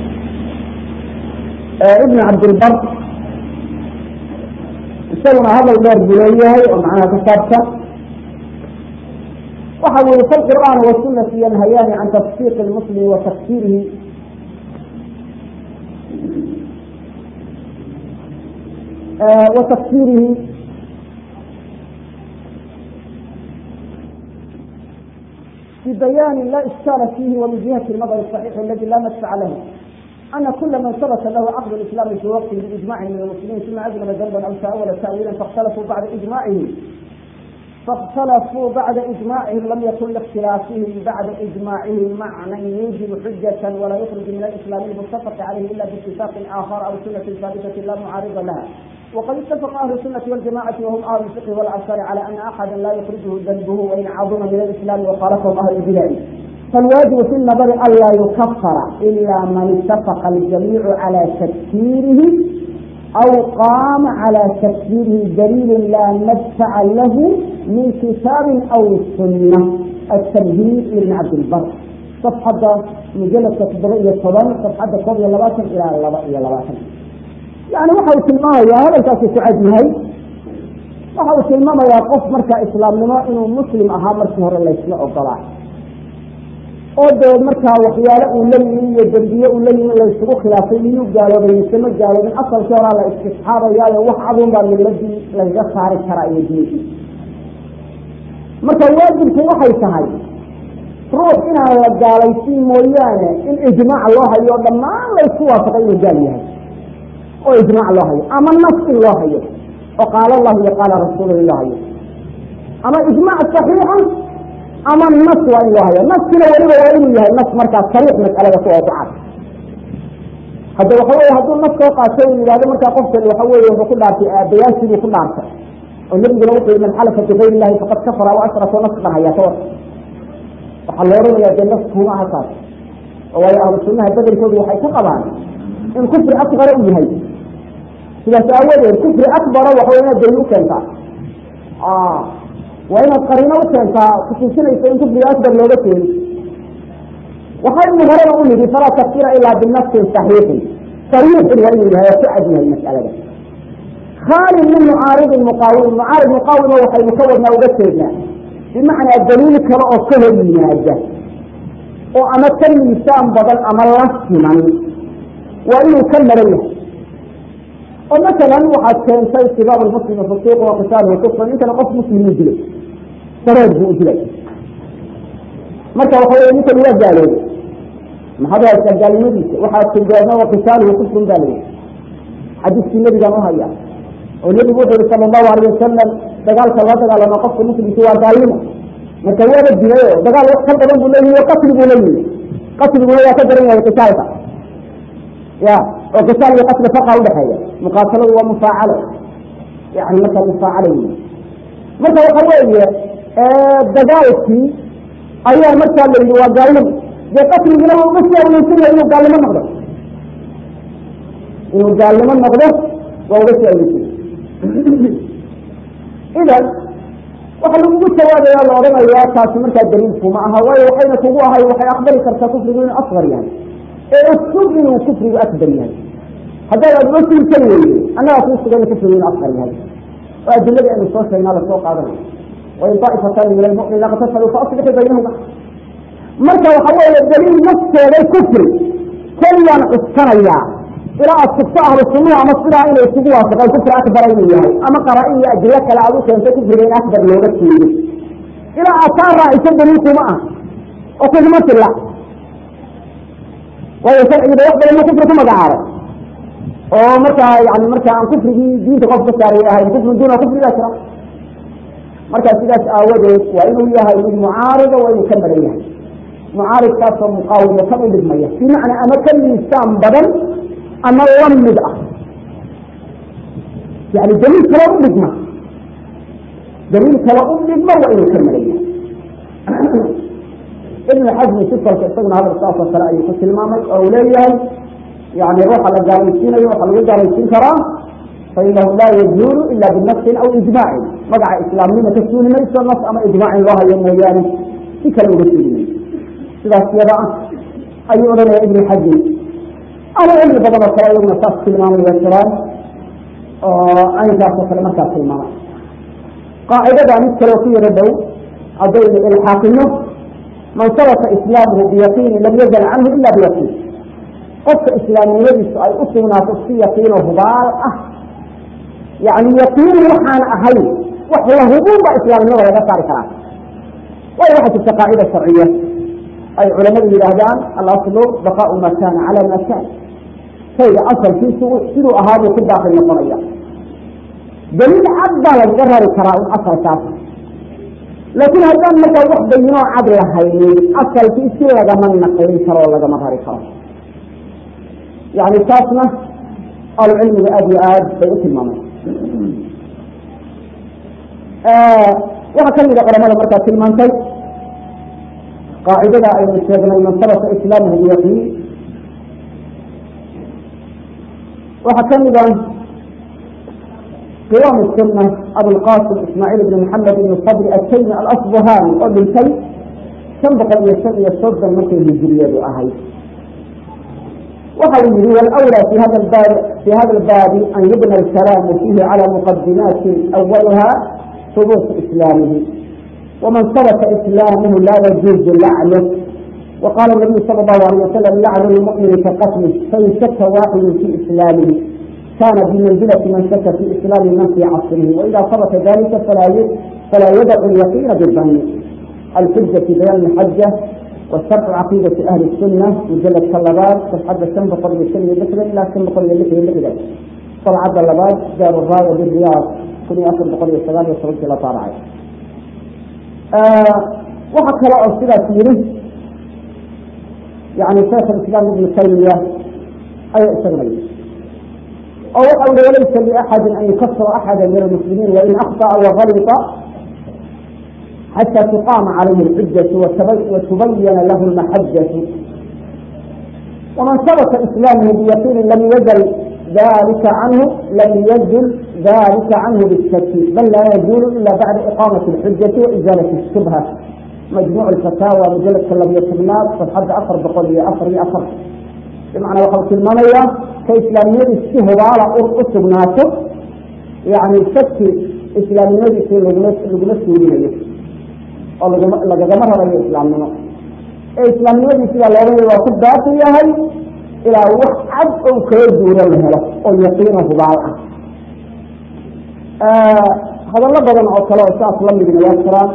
ابن عبد البر استلم هذا الدار جلية ومعها كتابته وحاول في القرآن والسنة ينهيان عن تفسيق المسلم وتفسيره آه وتفسيره في بيان لا إشكال فيه ومن جهة النظر الصحيح الذي لا مدفع له أن كل من ثبت له عقد الإسلام في وقته بإجماع من المسلمين ثم أذنب ذنبا أو تأول تأويلا فاختلفوا بعد إجماعه فاختلفوا بعد إجماعهم لم يكن لاختلافهم بعد إجماعهم معنى يوجب حجة ولا يخرج من الإسلام المتفق عليه إلا باتفاق آخر أو سنة ثابتة لا معارض لها. وقد اتفق أهل السنة والجماعة وهم أهل الفقه والآثار على أن أحدا لا يخرجه ذنبه وإن عظم من الإسلام وخالفهم أهل البدع. فالواجب في النظر ألا يكفر إلا من اتفق الجميع على تكفيره أو قام على تكفيره دليل لا مدفع له من كتاب أو السنة. التمهيد لابن عبد البر صفحة مجلد تطبيقية صدام صفحة قضية لباسا إلى لباسا يعني waxay tilmaamayaa hadalkaasi ku cadyahay waxa uu tilmaamayaa qof marka islaamnimo inuu muslim ahaa markii hore la isla ogolaa oo dee markaa waxyaalo uu la yimi iyo dambiye uu la yimi la isugu khilaafay miyuu gaaloobay mise ma gaaloobin asalkii horaa la istisxaabayaayo wax cadun baa miladii lagaga saari karaa iyo diintii marka waajibku waxay tahay ruux inaan la gaalaysiin mooyaane in ijmaac loo hayo dhammaan la isku waafaqay inuu gaal yahay oo ijmaac loo hayo ama nas in loo hayo oo qaala allahu iyo qaala rasuuluhu loo hayo ama ijmaac saxiixa ama nas waa in loo hayo naskina weliba waa inuu yahay nas markaa sariix mas'alada ku oocad hadda waxa weeye hadduu nas soo qaatay uu yidhahdo markaa qofkani waxa weeye wuxuu ku dhaartay aabayaashii buu ku dhaartay oo nabiguna wuxuu yidhi man xalafa bigayri illahi faqad kafara wa ashraka nas baan hayaa kawar waxaa la oranayaa dee nas kuma aha taas oo waayo ahlu sunnaha bedelkoodu waxay ka qabaan in kufri akbara uu yahay sidaas aawadeed kufri akbara waxa wey inaad daliil u keentaa waa inaad qariino u keentaa kutusinaysa in kufriga akbar looga keeni waxaynu horeba u nidhi falaa takfira ilaa binafsin saxiixin sariixin waa inuu yahay oo ku cad yahay mas'alada khaalin min mucaaridin muqaawim mucaarid muqaawimo waxaynu ka wadnaa uga jeednaa bimacnaa daliil kale oo ka hor yimaada oo ama ka miisaan badan ama la siman waa inuu ka maran yahay oo masalan waxaad keentay sibaab lmuslimi fusuuq wa qitaaluhu kufran intana qof muslim uu dilay dareer buu u dilay marka waxa weye ninkan waa gaaloobay maxaad haysaa gaalnimadiisa waxaad tilgaama wa qitaaluhu kufrun baa layidhi xadiiskii nebigaan u haya oo nebigu wuxuu yihi sala allahu alayh wasalam dagaalka la dagaalama qofka muslimki waa gaalnimo marka waaba dilay oo dagaal wax ka badan buu leeyihi o qatli buu leeyihi qatliguna waa ka daran yahay qitaalka ya oo qitaal iyo qatli faqa udhexeeya muqaataladu waa mufaacalo yani markaa mufaacalo wey marka waxa weeye dagaalkii ayaa markaa la yidhi waa gaalnimo dee qatligina waa uga sii awleysanaya inuu gaalnimo noqdo inuu gaalnimo noqdo waa uga sii awleysanya idan waxa lagugu jawaabaya la odhanayaa taasi markaa daliilku ma aha waayo waxayna kugu ahay waxay aqbali kartaa kufrigu inuu asqar yahay ee usug inuu kufrigu akbar yahay haddaad aad uga suulsan weydo annagaa kuu sugan kufrigu inuu asqar yahay oo adiladii aynu soo sheegnaa lasoo qaadanayo wain daa'ifatani min almu'miniina iqtataluu faaslixuu baynahuma marka waxa weeye daliil nafteeday kufri keliyaan cuskanayaa ilaa aad sugto ahlu sunnaha ama sidaa inay isugu waafaqeen kufri akbara inuu yahay ama qaraa-in iyo adilo kale aad u keentay kufriga in akbar looga jeedo ilaa aad taa raaciso daliilkuma ah oo kuguma filla waayo sharcigiba wax badan ma kufri ku magacaabay oo markaa yani markaa aan kufrigii diinta qof ka saaray ahayn kufrin duuna kufrigaa jira markaa sidaas aawadeed waa inuu yahay mid mucaarida waa inuu ka maran yahay mucaaridkaasoo muqaawimo kan u dhigmaya bimacnaa ama ka miisaan badan ama lamid ah yani daliil kale u dhigma daliil kale u dhigma waa inuu ka maran yahay ابن حزم سفر كأسنا هذا الصاف والسلاء يقول المامي أوليا يعني روح على الجالسين يروح على الجالسين كرام فإنه لا يجور إلا بالنص أو إجماع مقع إسلامين تسوني ليس النص أما إجماع الله يوم يعني في كلام رسولين إذا سيرا أيضا يا ابن حزم أنا علمي بضم الصلاة يوم نصاص المامي والسلام أين كاسة كلمة في المامي قاعدة مثل وفيه ردو أضيل الحاكمه من صرف إسلامه بيقين لم يزل عنه إلا بيقين قصة إسلامي يجلس أي أصلنا تصفي يقين وهبال أه يعني يقين وحان أهل وحوه هبوب إسلامي ولا يغطى كلام وهي واحد التقاعدة الشرعية أي علماء الإلهدان الأصل بقاء ما كان على ما كان شيء أصل في سوء سوء أهابه في الداخل النظرية دليل عبد للغرر كراء أصل كافر لكن هذا مثل وحده ينوع عدل هاي أصل في شيء لقى من نقلين كرا ولا مهاري كرا يعني ساسنا العلم بأدي آد بيئة المامي آه وهكذا إذا قرأنا لمركز المنطي قاعدة أي مستيقنا من صرف إسلامه بيقين وهكذا قوام السنة أبو القاسم إسماعيل بن محمد بن الصبري التيمي الأصبهاني قبل الكي سبق يسمي يصد المثل الهجرية بأهل وهذه هو الأولى في هذا الباب في هذا الباب أن يبنى الكلام فيه على مقدمات أولها ثبوت إسلامه ومن ترك إسلامه لا يجوز لعنه وقال النبي صلى الله عليه وسلم لعن المؤمن كقتله فإن شك واحد في إسلامه كان بمنزلة من شك في إسلام من في عصره وإذا ثبت ذلك فلا فلا يدع اليقين بالظن الحجة في بيان الحجة والشرع عقيدة أهل السنة مجلد كلابات تحدث سنبق للسنة ذكر لا سنبق للذكر ذكر طلع كلابات دار الراية بالرياض كل أصل بقول السلام يصرف إلى طارعه آه وحكى رأى السنة سيره يعني شيخ الإسلام ابن تيمية أي استغنى أو أو وليس لأحد أن يكفر أحدا من المسلمين وإن أخطأ وغلط حتى تقام عليه الحجة وتبين له المحجة ومن ثبت إسلامه بيقين لم يزل ذلك عنه لم يزل ذلك عنه بالشك بل لا يزول إلا بعد إقامة الحجة وإزالة الشبهة مجموع الفتاوى مجلد كلمية الناس فالحد أخر بقول لي أخر لي أخر بمعنى وقلت المنية كإسلامية الشهر على أرقص بناته يعني شك إسلامية في لجنة سورية أو لجنة مرة إسلامية إسلامية في لجنة وقت ذاتية هي إلى وحد أو كيدور الهلا أو يقينه بعضها هذا الله بدنا أوصله أساس لم يبني يسرا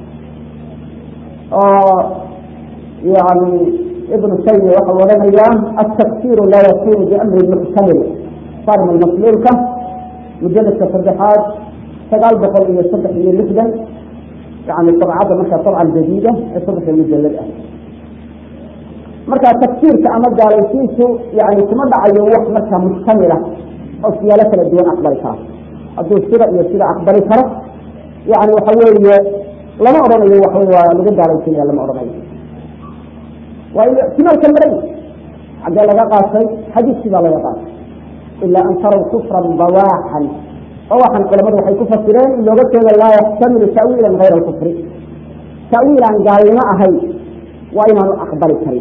يعني ابن السيد وقال ولم أيام التكفير لا يكون بأمر محتمل صار من المسلولكة مجلد تصدحات فقال بقول إن يصدح لي اللفدا يعني الطبعات مركة طبعا جديدة يصدح لي المجلد الأهل مركة التكفير كأمد على يسيسه يعني كمد على يوح مركة محتملة أو سيالة الدين أقبلتها الدين السرع يسير أقبلتها يعني وحوي لما أرمي وحوي لقد على يسير لما أرمي وإلا كما الكمرين عند الله قاسي حديث كذا الله قاسي إلا أن تروا كفرا بواحا بواحا علماء وحي كفر سيرين إلا قلت لا يحتمل تأويلا غير الكفر تأويلا قال ما أهي وإما أخبر الكريم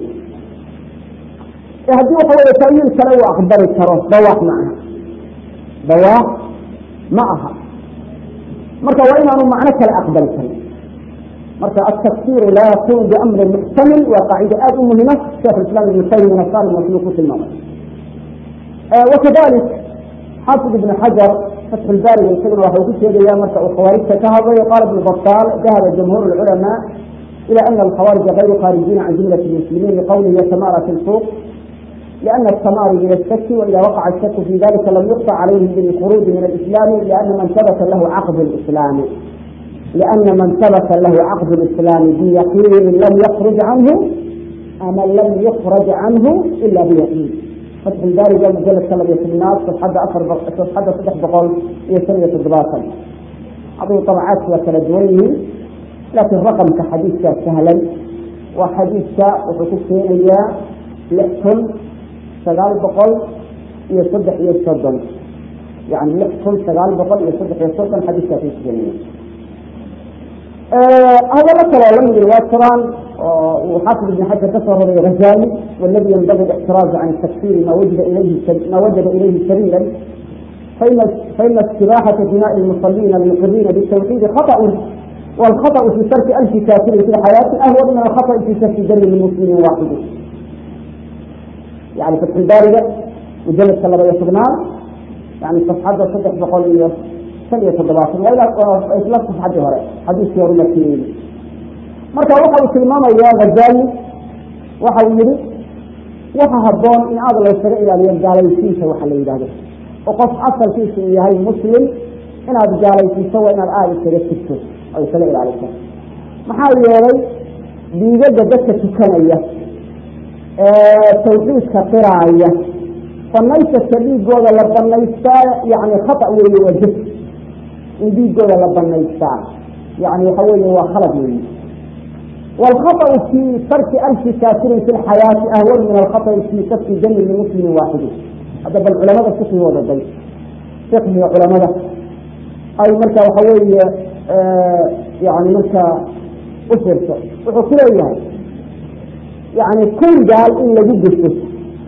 يهديه هو تأويل كلو أخبر الكريم بواح معها بواح معها مركا وإما معنى كالأخبر الكريم مركا التفسير لا يكون بأمر محتمل وقاعدة آد مهمة شيخ الإسلام ابن تيمية من الصالح المسلوك في الماضي آه وكذلك حافظ ابن حجر فتح الباري يقول وهو في شيء يا مركا الخوارج تكهض وقال ابن بطال ذهب جمهور العلماء إلى أن الخوارج غير خارجين عن جملة المسلمين لقوله يتمارى في الفوق لأن التماري من الشك وإذا وقع الشك في ذلك لم يقطع عليهم بالخروج من الإسلام لأن من ثبت له عقد الإسلام لأن من ثبت له عقد الإسلام بيقين لم يخرج عنه أما لم يخرج عنه إلا بيقين فتح الباري قال مجلد كلام يسمى الناس تتحدى أثر تتحدى صدح بقول يسمية الضباطا هذه طبعات وكالدويه لكن رقم كحديث سهلا وحديث وحكوك فينيا لحكم سقال بقل يصدح يصدم يعني لحكم سقال بقل يصدح يصدم حديث في الجنة. آه هذا مثلا لم الواتران وحافظ ابن حجر كسر الغزالي والذي ينبغي الاحتراز عن التكفير ما وجد إليه ما وجد إليه سبيلا فإن فإن استباحة دماء المصلين المقرين بالتوحيد خطأ والخطأ في ترك ألف كافر في الحياة أهون من الخطأ في سفك دم المسلم واحد. يعني فتح الباري وجلس طلبة يصبنان يعني صفحة صدح بقول سنية الضباط وإلا إطلاق صفحة هراء حديث يوري لكي مركا وحاو سلمان يا غزالي وحاو يري وحا هبون إن هذا لو سرع إلى اليوم قال يسيسه وحا لي ذلك وقف أصل فيه إن هاي مسلم إن هذا قال يسيسه وإن الآية سرع تكتب أو سرع إلى عليك محاول يري بيجد دكة سكانية توجيه كقراية فنيس السبيل قول لبنيستا يعني خطأ ويوجه إندي قول لبنيستا يعني يحول هو خلق منه والخطأ في ترك ألف كافر في الحياة أهون من الخطأ في سفك دم لمسلم واحد. هذا بالعلماء الفقه هو الضيف فقه علماء أي مركا وحوي آه يعني مركا أسرته وحكوليها يعني كل قال إن لجد السفك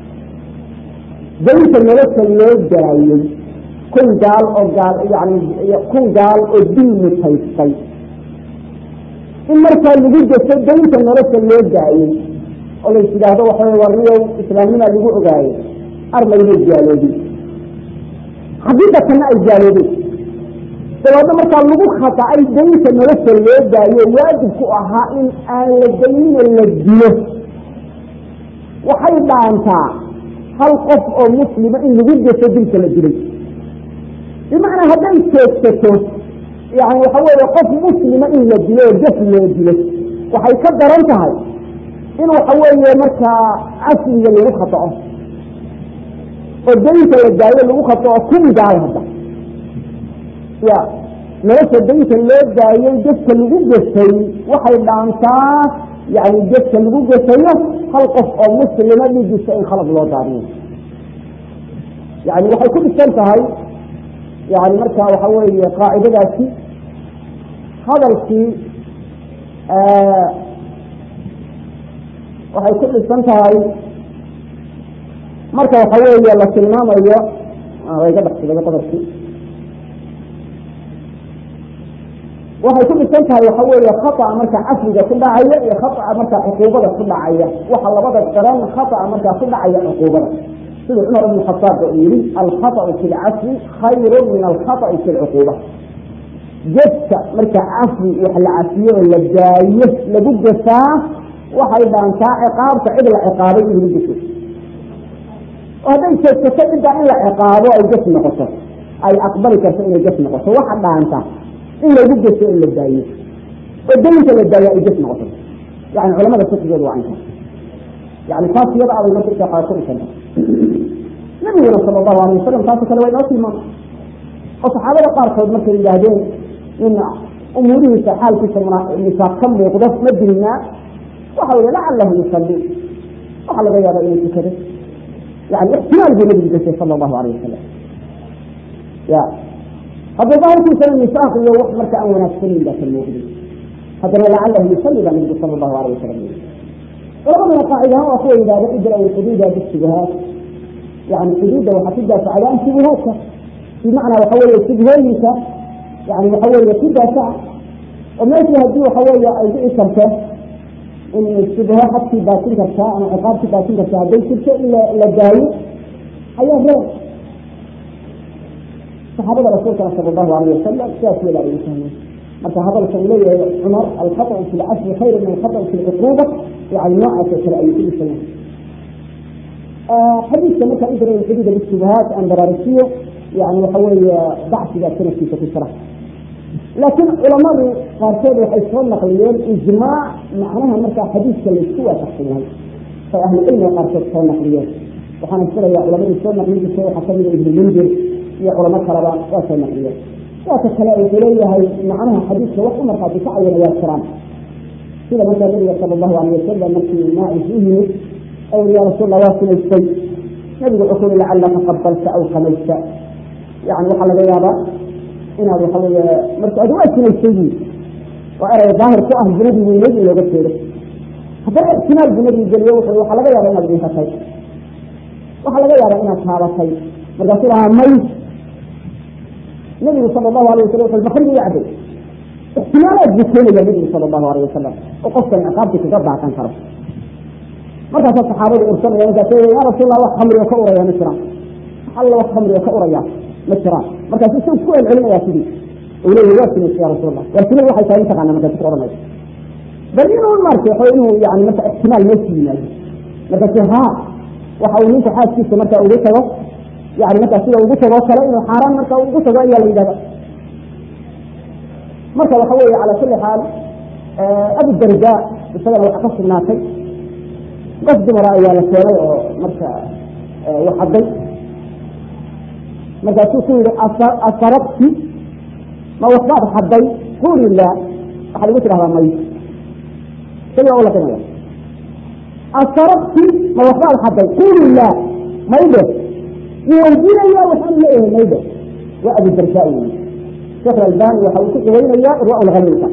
دليل الملك اللي جاي كل قال أو قال يعني كل قال الدين متهيسي إن مركا اللي جد السفك دليل الملك اللي جاي والله يسيده وحوي وريه إسلامنا اللي جوء جاي أرمي الجالودي حقيقة كان الجالودي فلو مركا اللي خطأ أي دليل الملك اللي جاي واجب كأها إن الدليل اللي جيه وحيدا أنت هل قف أو مسلم إن وجد سبيل كالجري بمعنى هذا الكتاب يعني هو قف مسلم إن الجري جسم الجري وحيكبر أنت هاي إنه هو مركا أصلي اللي خطأه والدليل الجاي اللي خطأه كل جاي هذا يا ليس الدليل اللي جاي جسم الوجد سي وحيدا أنت يعني جسد الوجود سيئة خلق أو مسلم اللي يجي شيء خلق الله دارين يعني وحيكون السنة هاي يعني مركا وحوي قاعدة ذاتي هذا الشيء آه وحيكون السنة هاي مركا وحوي الله سلمان أيوة آه ويقدر كده قدر شيء وحيكون السنة يحول خطأ مركا عفرية كل عيا خطأ مركا عقوبة كل عيا وحل بضع الكلام خطأ مركا كل عيا عقوبة سيد عمر بن الخطاب يقول الخطأ في العفو خير من الخطأ في العقوبة جدت مركا عفري وحل عفري للجاية لبقى ساعة وحيدا انتا عقاب تعيد العقابة اللي بجسد وهذا الشيء تسدد عن العقابة أي جسم نقصه أي أقبلك سئل جسم نقصه وحدا انتا إلا يوجد شيء اللي بداية والدليل اللي بداية الجسم عصر يعني علماء الفقه يقولوا عنها يعني خاص يضع المسجد في حاصل سنة نبي صلى الله عليه وسلم خاصة كان وين أسلم وصحابة قارة المسجد الجاهدين من أموره سحال في النساء كم يقضف مد الناس وحاول لعله يصلي وحاول غير إليه كده يعني احتمال بنبي صلى الله عليه وسلم يا هذا ظاهر في سنة النساء في وقت مركا أولا السنين ذاك الموجودين هذا لعله يصلي النبي صلى الله عليه وسلم ورغم من قاعدها وأخوه إذا رأيجر أو الحدود بالشبهات يعني حدود وحدود فعلان شبهاتها بمعنى وحول الشبهين يعني وحول يكيدها ساعة وما يتهدي وحول أيضا كركة إن الشبهات حتى باتين كركة أنا عقابتي باتين كركة بيت الشيء إلا جاي أيها غير صحابة الرسول صلى الله عليه وسلم شافوا إلى الإنسان مركا هذا الشيء عمر الخطأ في العفو خير من الخطأ في العقوبة يعني نوع الشرعي كل سنة آه حديث كما كان يدري الحدود بالشبهات عن برارسية يعني وحوي ضعف إذا كانت في تفسيرها لكن علماء قارتين وحيثون نقليين إجماع معناها مركا حديث كالسوى تحصيلها فأهل العلم قارتين حيثون نقليين وحنا نشتري يا علماء يحيثون نقليين الشيء حسن ابن المنذر يا علماء كرباء وحيثون نقليين وتكلم إليها معناها حديث وقت مرة بتعين يا الكرام كذا مثلا النبي صلى الله عليه وسلم في الماء فيه أو يا رسول الله واسم الشيء نبي أقول لعلك قبلت أو خمست يعني وحل غيابا إن هذا حول مرتعد واسم الشيء وأرى ظاهر كأه بنبي ونبي لو قلت له هذا احتمال بنبي جليل وحل غيابا إن بنها شيء وحل غيابا إن أصحاب شيء مرقصها ميت النبي صلى الله عليه وسلم البخل يعدل احتمالات بكل النبي صلى الله عليه وسلم وقصة العقاب تتبع عن شرف مرة الصحابة أرسلوا يا رسول الله وقت خمري وكورة يا مشرا الله وقت خمري وكورة يا مشرا مرة تشوف كل العلم يا سيدي وليه يوصل يا رسول الله ولكن الواحد ينتقى عن مرة تكرر ميت بل إنه المرة يقولونه يعني مثلا احتمال ميسي مرة ها وحاولين تحاس كيف مرة أوليته يعني متى سيدة وقصة وصلا إنه حرام متى وقصة وإيا اللي ده متى وحوي على كل حال أبو الدرداء بسبب وحقص الناسي قصد مرأي على السيري مركة وحضي متى تقول أصربت ما وصلت حضي قول الله أحد يقول لها ميت كلمة أولا كلمة أصربت ما وصلت حضي قول الله ميت ويجينا يا وحنا إيه ميدة وأبي الدرداء شيخ الألباني وحوسك وين يا رواء الغليظة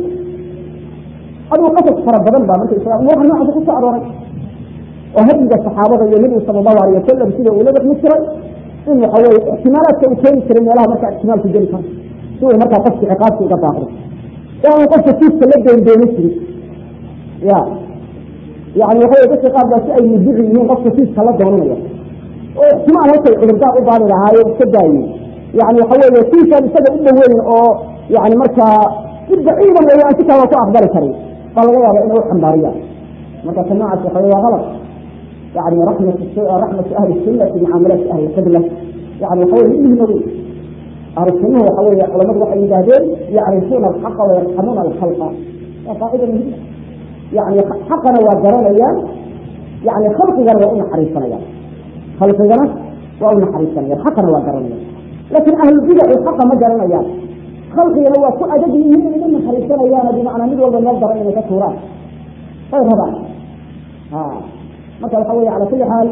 أبو قصص فرب ذنبا مثل الإسلام وحنا عندك الشعر وهدد الصحابة النبي صلى الله عليه وسلم كذا ولدت مصر إنه حوالي احتمالات كويسين كريم لها مركز احتمال في الجنة شو مركز قصة عقاب في قطاعه يعني قصة كيف تلقى بين مصري يا يعني وحوالي قصة عقاب لا شيء يجري من قصة كيف تلقى ونمية واحتمال هكذا الإرجاء أبعاد لهاي وكدائي يعني حوالي كيف يسجد إلا وين أو يعني مركز جدا إيضا ويأتيك وقع أخبار كريم قال الله يا إنه حمبارية مركز سماعة حوالي غلط يعني رحمة رحمة أهل السنة معاملة أهل القبلة يعني حوالي إيه النبي أهل السنة وحوالي علماء وحي جاهدين يعرفون الحق ويرحمون الخلق قائدا يعني حقنا وجرنا أيام يعني خلق جرنا وإن حريصنا أيام خلق جرنا وإن حريصنا أيام حقنا وجرنا لكن أهل البدع الحق ما جرنا أيام خلق هو سؤال جدي من إن حريصنا أيام بمعنى ندوى بالنظر إلى كثرات طيب هذا ها مثلا حوالي على كل حال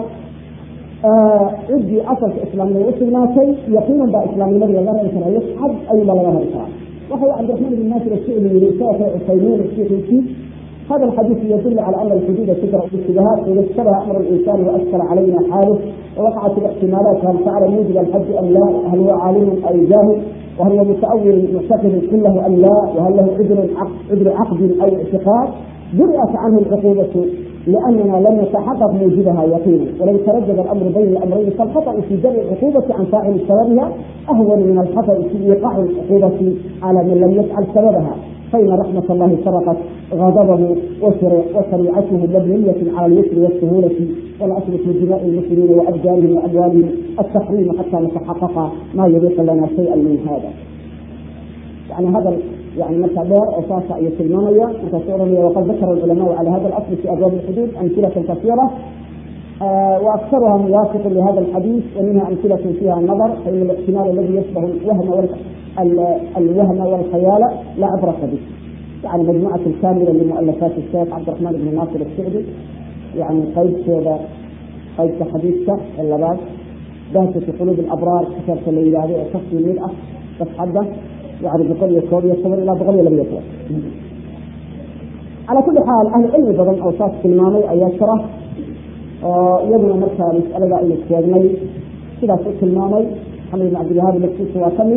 عدي أصل إسلامي وصل ما شيء يقينا بإسلامي الذي لا يمكن أن يصحب أي لا له إسلام وهو عبد الرحمن بن ناصر السعدي من رسالة التيمين الشيخي هذا الحديث يدل على أن الحدود تدرع بالاشتباهات إذا اشتبه أمر الإنسان وأشكل علينا حاله ووقعت الاحتمالات هل فعل موجب الحج أم لا هل هو عالم أو جاهل وهل هو متأول معتقد كله أم لا وهل له عذر عقد عذر عقد أو اعتقاد جرأت عنه العقوبة لأننا لم نتحقق موجبها يقينا ولو تردد الأمر بين الأمرين فالخطأ في جرء العقوبة عن فاعل سببها أهون من الخطأ في إيقاع العقوبة على من لم يفعل سببها فإن رحمة الله سبقت غضبه وشريعته مبنية على اليسر والسهولة والأصل في دماء المسلمين وأبدانهم وأموالهم التحريم حتى نتحقق ما يضيق لنا شيئا من هذا يعني هذا يعني متعبار أساس يسلمانية متسورنية وقد ذكر العلماء على هذا الأصل في أبواب الحدود أمثلة كثيرة آه وأكثرها موافق لهذا الحديث ومنها أمثلة فيها النظر فإن الاحتمال الذي يشبه الوهم الوهم والخيال لا عبرة به يعني مجموعة الكاملة لمؤلفات الشيخ عبد الرحمن بن ناصر السعدي يعني قيد كذا قيد حديثك إلا بعد بهت في قلوب الأبرار كثرة الليلة هذه وشخص المرأة تتحدث يعني بقول يكون يصور إلى بغل لم يصور على كل حال أهل العلم بضم أوصاف كلماني أي يشرح يبنى مركز مسألة لا إلى كذا في كلماني محمد بن عبد الوهاب المكسوس وكمل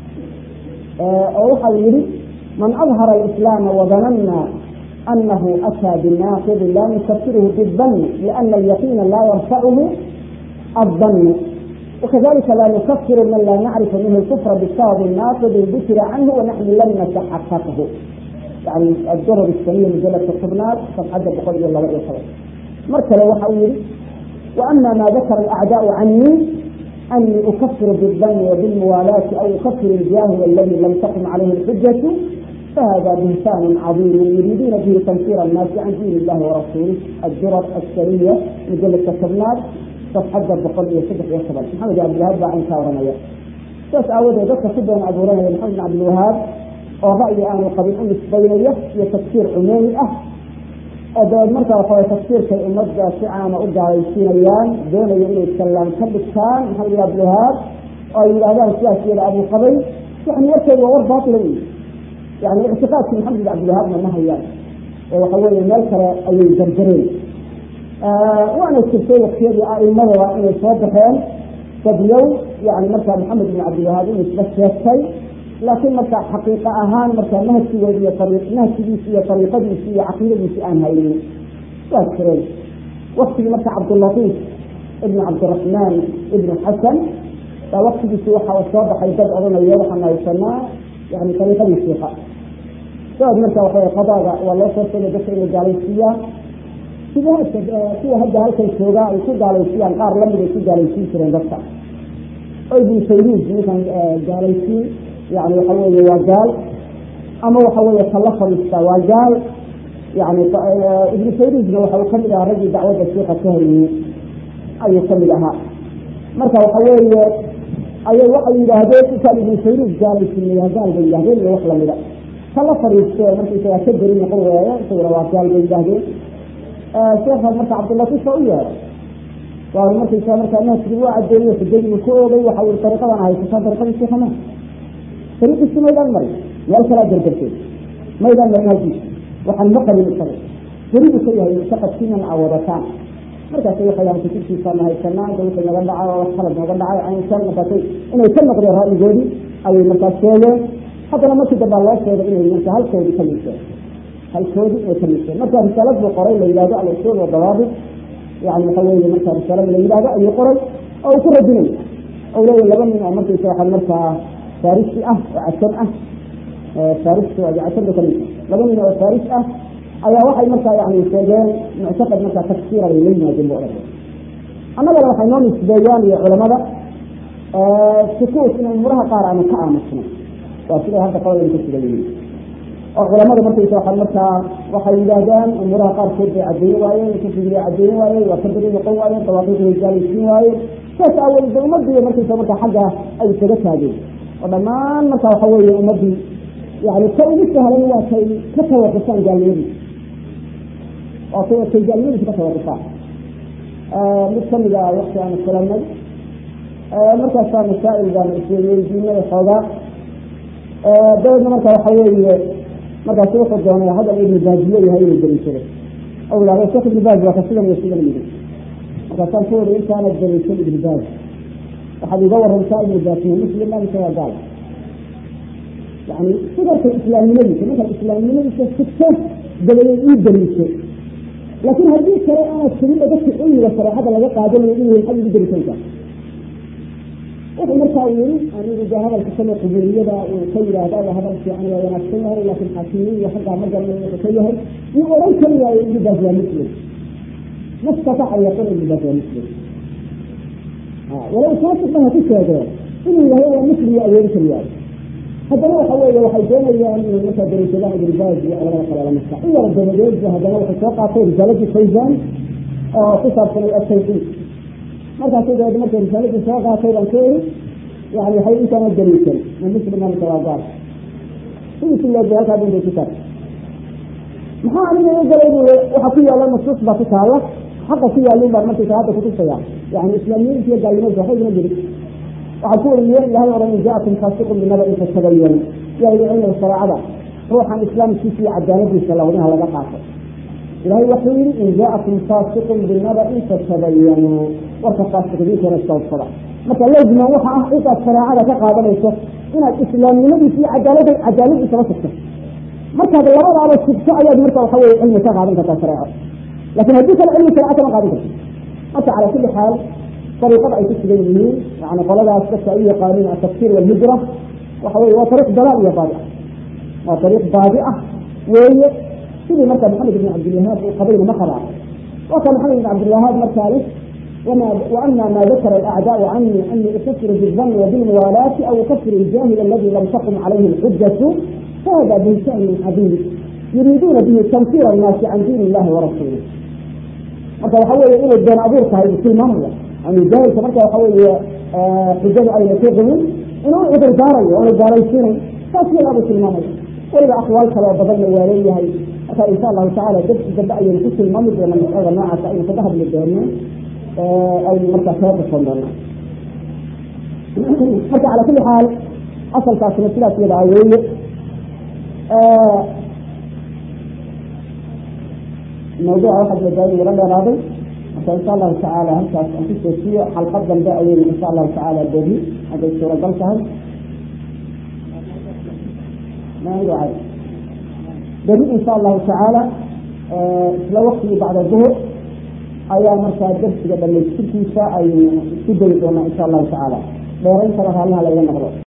أوحى إليه من أظهر الإسلام وظننا أنه أتى بالناقض لا نكفره بالظن لأن اليقين لا يرفعه الظن وكذلك لا نكفر من لا نعرف منه الكفر بالسبب الناقض ذكر عنه ونحن لم نتحققه يعني الدرر السنية مجلة الصبنات فتحدث بقول الله وإيه خلاص مركز وحويل وأما ما ذكر الأعداء عني أني أكفر بالظن وبالموالاة أو أكفر الجاهل الذي لم تقم عليه الحجة فهذا بهتان عظيم يريدون به تنفير الناس عن دين الله ورسوله الدرر السنية مجلة الصبنات تتحدث بقول يصدق يا شباب محمد عبد الوهاب عن كاورنيا saas aawadeed dadka ku been abuuranaya maxamed bin cabdilwahaab oo ra'yi aanu qabin u nisbaynaya iyo tafsiir cumeeni ah oo dabeed markaa waxaway tafsiirkay ummadda si caama u gaalaysiinayaan doonaya inay sallaan ka dhigtaan maxamed bin cabdilwahaab oo ay yidhahdaan sidaas iyada abuu qabay yani warkeedu waa war baatila wey yani ictiqaadkii maxamed bin cabdilwahaabna ma hayaan oo waxa weeye meel kale ayay jarjareen waana jirtay waktiyadii a'imadaba inay soo baxeen dadyow yani markaa maxamed bin cabdilwahaab in isla sheegtay laakiin marka xaqiiqa ahaan markaa nahjigeedi iyo nahjigiisi iyo ariiqadiisi iyo caqiidadiisi aan haynin waa jireen waktigii marka cabdulatiif ibn cabdiraxmaan ibn xasan baa waktigiisi waxaa soo baxay dad odhanaya waxaan haysanaa yani ariiqadii shiika daad marka waxa qadaaga waa loo soo sheegay dadka inay gaalaysiiyaan sida kuwa hadda halkan joogaa ay ku gaalaysiiyaan qaar lamid ay ku gaalaysiin jireen dadka oo ibn sayruud ninkan gaalaysiin yani waxa weeye waa gaal ama waxa weeye kala fadhiista waa gaal yani ibn sayruudna waxa uu kamid ahaa raggii dacwadda shiika ka horiyey ayuu kamid ahaa marka waxa weeye ayay waxay yidhaahdeen inkaan ibn sayruud gaalaysiinaya gaal bay yidhahdeen iyo wax lamida kala fadhiistee markaysagaa ka beri noqon weeye isaguna waa gaal bay yidhaahdeen sheekha marka cabdilatiif oo u yeeray waa markaysaa markaa nahjigi waa cadeeyey xujadii ku oogay waxa uu ariiqadan haysataan ariiqadii shiika ma ariiqiisi maydaan marin meel kalaa jarjartay maydaan marin halkiisa waxaan ma qabin isaga beribu ka yahay muctaqadkiinan awadataan markaas waxay yahay kutubtiisana haysanaa inta wixii naga dhacay oo wax khalad naga dhacay aynsan markaasay inay ka noqdeen ra'yigoodii ayay markaas sheegeen haddana markii dambaa loo sheegay inay marka halkoodii ka liiseen halkoodii inay ka liiseen marka risaalad buu qoray la yidhahdo al-usuul wadawaabit yani waxa weeye marka risaalada la yidhahdo ayuu qoray oo uu ku radinay oo leeyahay laba nin oo markaysa waxaa markaa farisi ah oo casan ah farisi waa casan ka mid laba nin oo faris ah ayaa waxay markaa yani sheegeen muctaqad markaa tafsiir ay la yimaadeen buu odhanay annagana waxay noo nisbeeyaan iyo culamada sukuut in umuraha qaar aanu ka aamusnay waa siday hadda qolada ka sugan yihiin oo culamada markaysa waxaa markaa waxay yidhaahdaan umuraha qaarkood bay caddeeyin waayeen kufrigiibay caddeeyin waayeen waa ka beri noqon waayeen dawaaqiiqbay gaalaysiin waayeen saas aawadeed ummadii markaysa markaa xagga ay isaga taageen oo dhammaan marka waxa weeye ummadii yani ka ugu sahlan waa kay ka tawaqifaan gaalnimadii waa kay kay gaalnimadiisa ka tawaqifaan mid kamid a wakti aanu kulanay markaasaa masaa'il baanu isweydiinay xoogaa dabeedna marka waxa weeye markaasi wuxuu doonay hadal ibnu baaziye yahay inuu daliishado oo yidhahdo sheekh ibnu baaz waa ka sidan iyo sidan yidhi markaasaan ku wari intaana daliishan ibnu baaz waxaad iga warantaa ibnu baaz ma muslim baa mise waa gaal yani sidarka islaamnimadiisa markaad islaamnimadiisa sigto dabadeed ii daliisho laakiin haddii kale aana sugin dadka cilmiga shareecada laga qaadanayo inuu xag ugu daliishanka wuxuu markaa yiri anigu de hadalka kale qubuuliyada uu ka yidhaahda waa hadal fiican waa wanaagsan yahay laakiin xaakimiin iyo xaggaa ma garanay wuxuu ka yahay uu oran kariyaayo ibnu baaz waa muslim nastataca an yaqula ibnu baaz waa muslim walow faasiq baha ku sheegeen inuu yidhahdo waa muslim iyo awoodi kariyaayo haddana waxa weeye waxay doonayaan inay markaa daliishadaan ibnu baaz iyo culamada kale lamidka in yara dabadeedba haddana waxay soo qaatay risaaladii fayzan oo ku saabsanay atawxiid markaas dabeed markay risaaladii soo qaatay baan ka eri yani waxay intaana daliishan ma muslim mise waa gaal sidisi loo halkaa dintay ku taag maxaa aniga i galay bu waxa ku yaala nusuus baa ku taala xaqa ku yaalin baan markaysa hadda kutusaya yani islaamiyinta iyo gaalnimada waxay igna jiri waxaa ku weriye ilahay oran in jaakum faasiqun binaba'in fatabayan yaa yidhi cilmiga shareecada ruuxan islaamkiisa iyo cadaaladiisa lawnaha laga qaato ilahay wuxuu yidhi in jaakum faasiqun binaba'in fatabayanuu warka faasiqdiintana sababsada marka laazima waxa ah intaad shareecada ka qaadanayso inaad islaamnimadiisa iyo cadaalada cadaaladiisaba sugto markaad labadaaba sugto ayaad marka waxa weye cilmi ka qaadan kartaa shareeco laakin haddii kale cilmi shareeco kama qaadan karto marka cala kulli xaal طريقة أي تسجيل منين يعني قلنا التسعية قانون التفسير والهجرة وحوي وطريق ضلال وطابعة وطريق ضابعة وهي سيدي مركز محمد بن عبد الوهاب وقبيل مخرع وكان محمد بن عبد الوهاب مركز وما وأن ما ذكر الأعداء عني أني أكفر بالظن وبالموالاة أو أكفر الجاهل الذي لم تقم عليه الحجة فهذا بشأن عظيم يريدون به تنفير الناس عن دين الله ورسوله مركز حوي إلى الجنابور كهي بكل مرة يعني جاهل كمركز حوي حجاج أي نتيجه إنه عذر داري وأنا داريسيني فاسي أبو سلماني وإذا أخوال كلا بدلنا واليه فإن شاء الله تعالى جبت جبت أي نفس الممد لمن هذا ما عسى أن تذهب للجهنم أو لمركز هذا الصندوق حتى على كل حال أصل كاسم الثلاث يدعوية موضوع واحد مجالي ولم يراضي إن شاء الله تعالى أنت تسير حلقة جنباء إن شاء الله تعالى الجديد هذه السورة قلتها ما يدعي جديد إن شاء الله تعالى في وقت بعد الظهر أيام مركز درس قبل السبت إن شاء الله إن شاء الله تعالى لا يرى إن شاء الله عليها لا ينغلق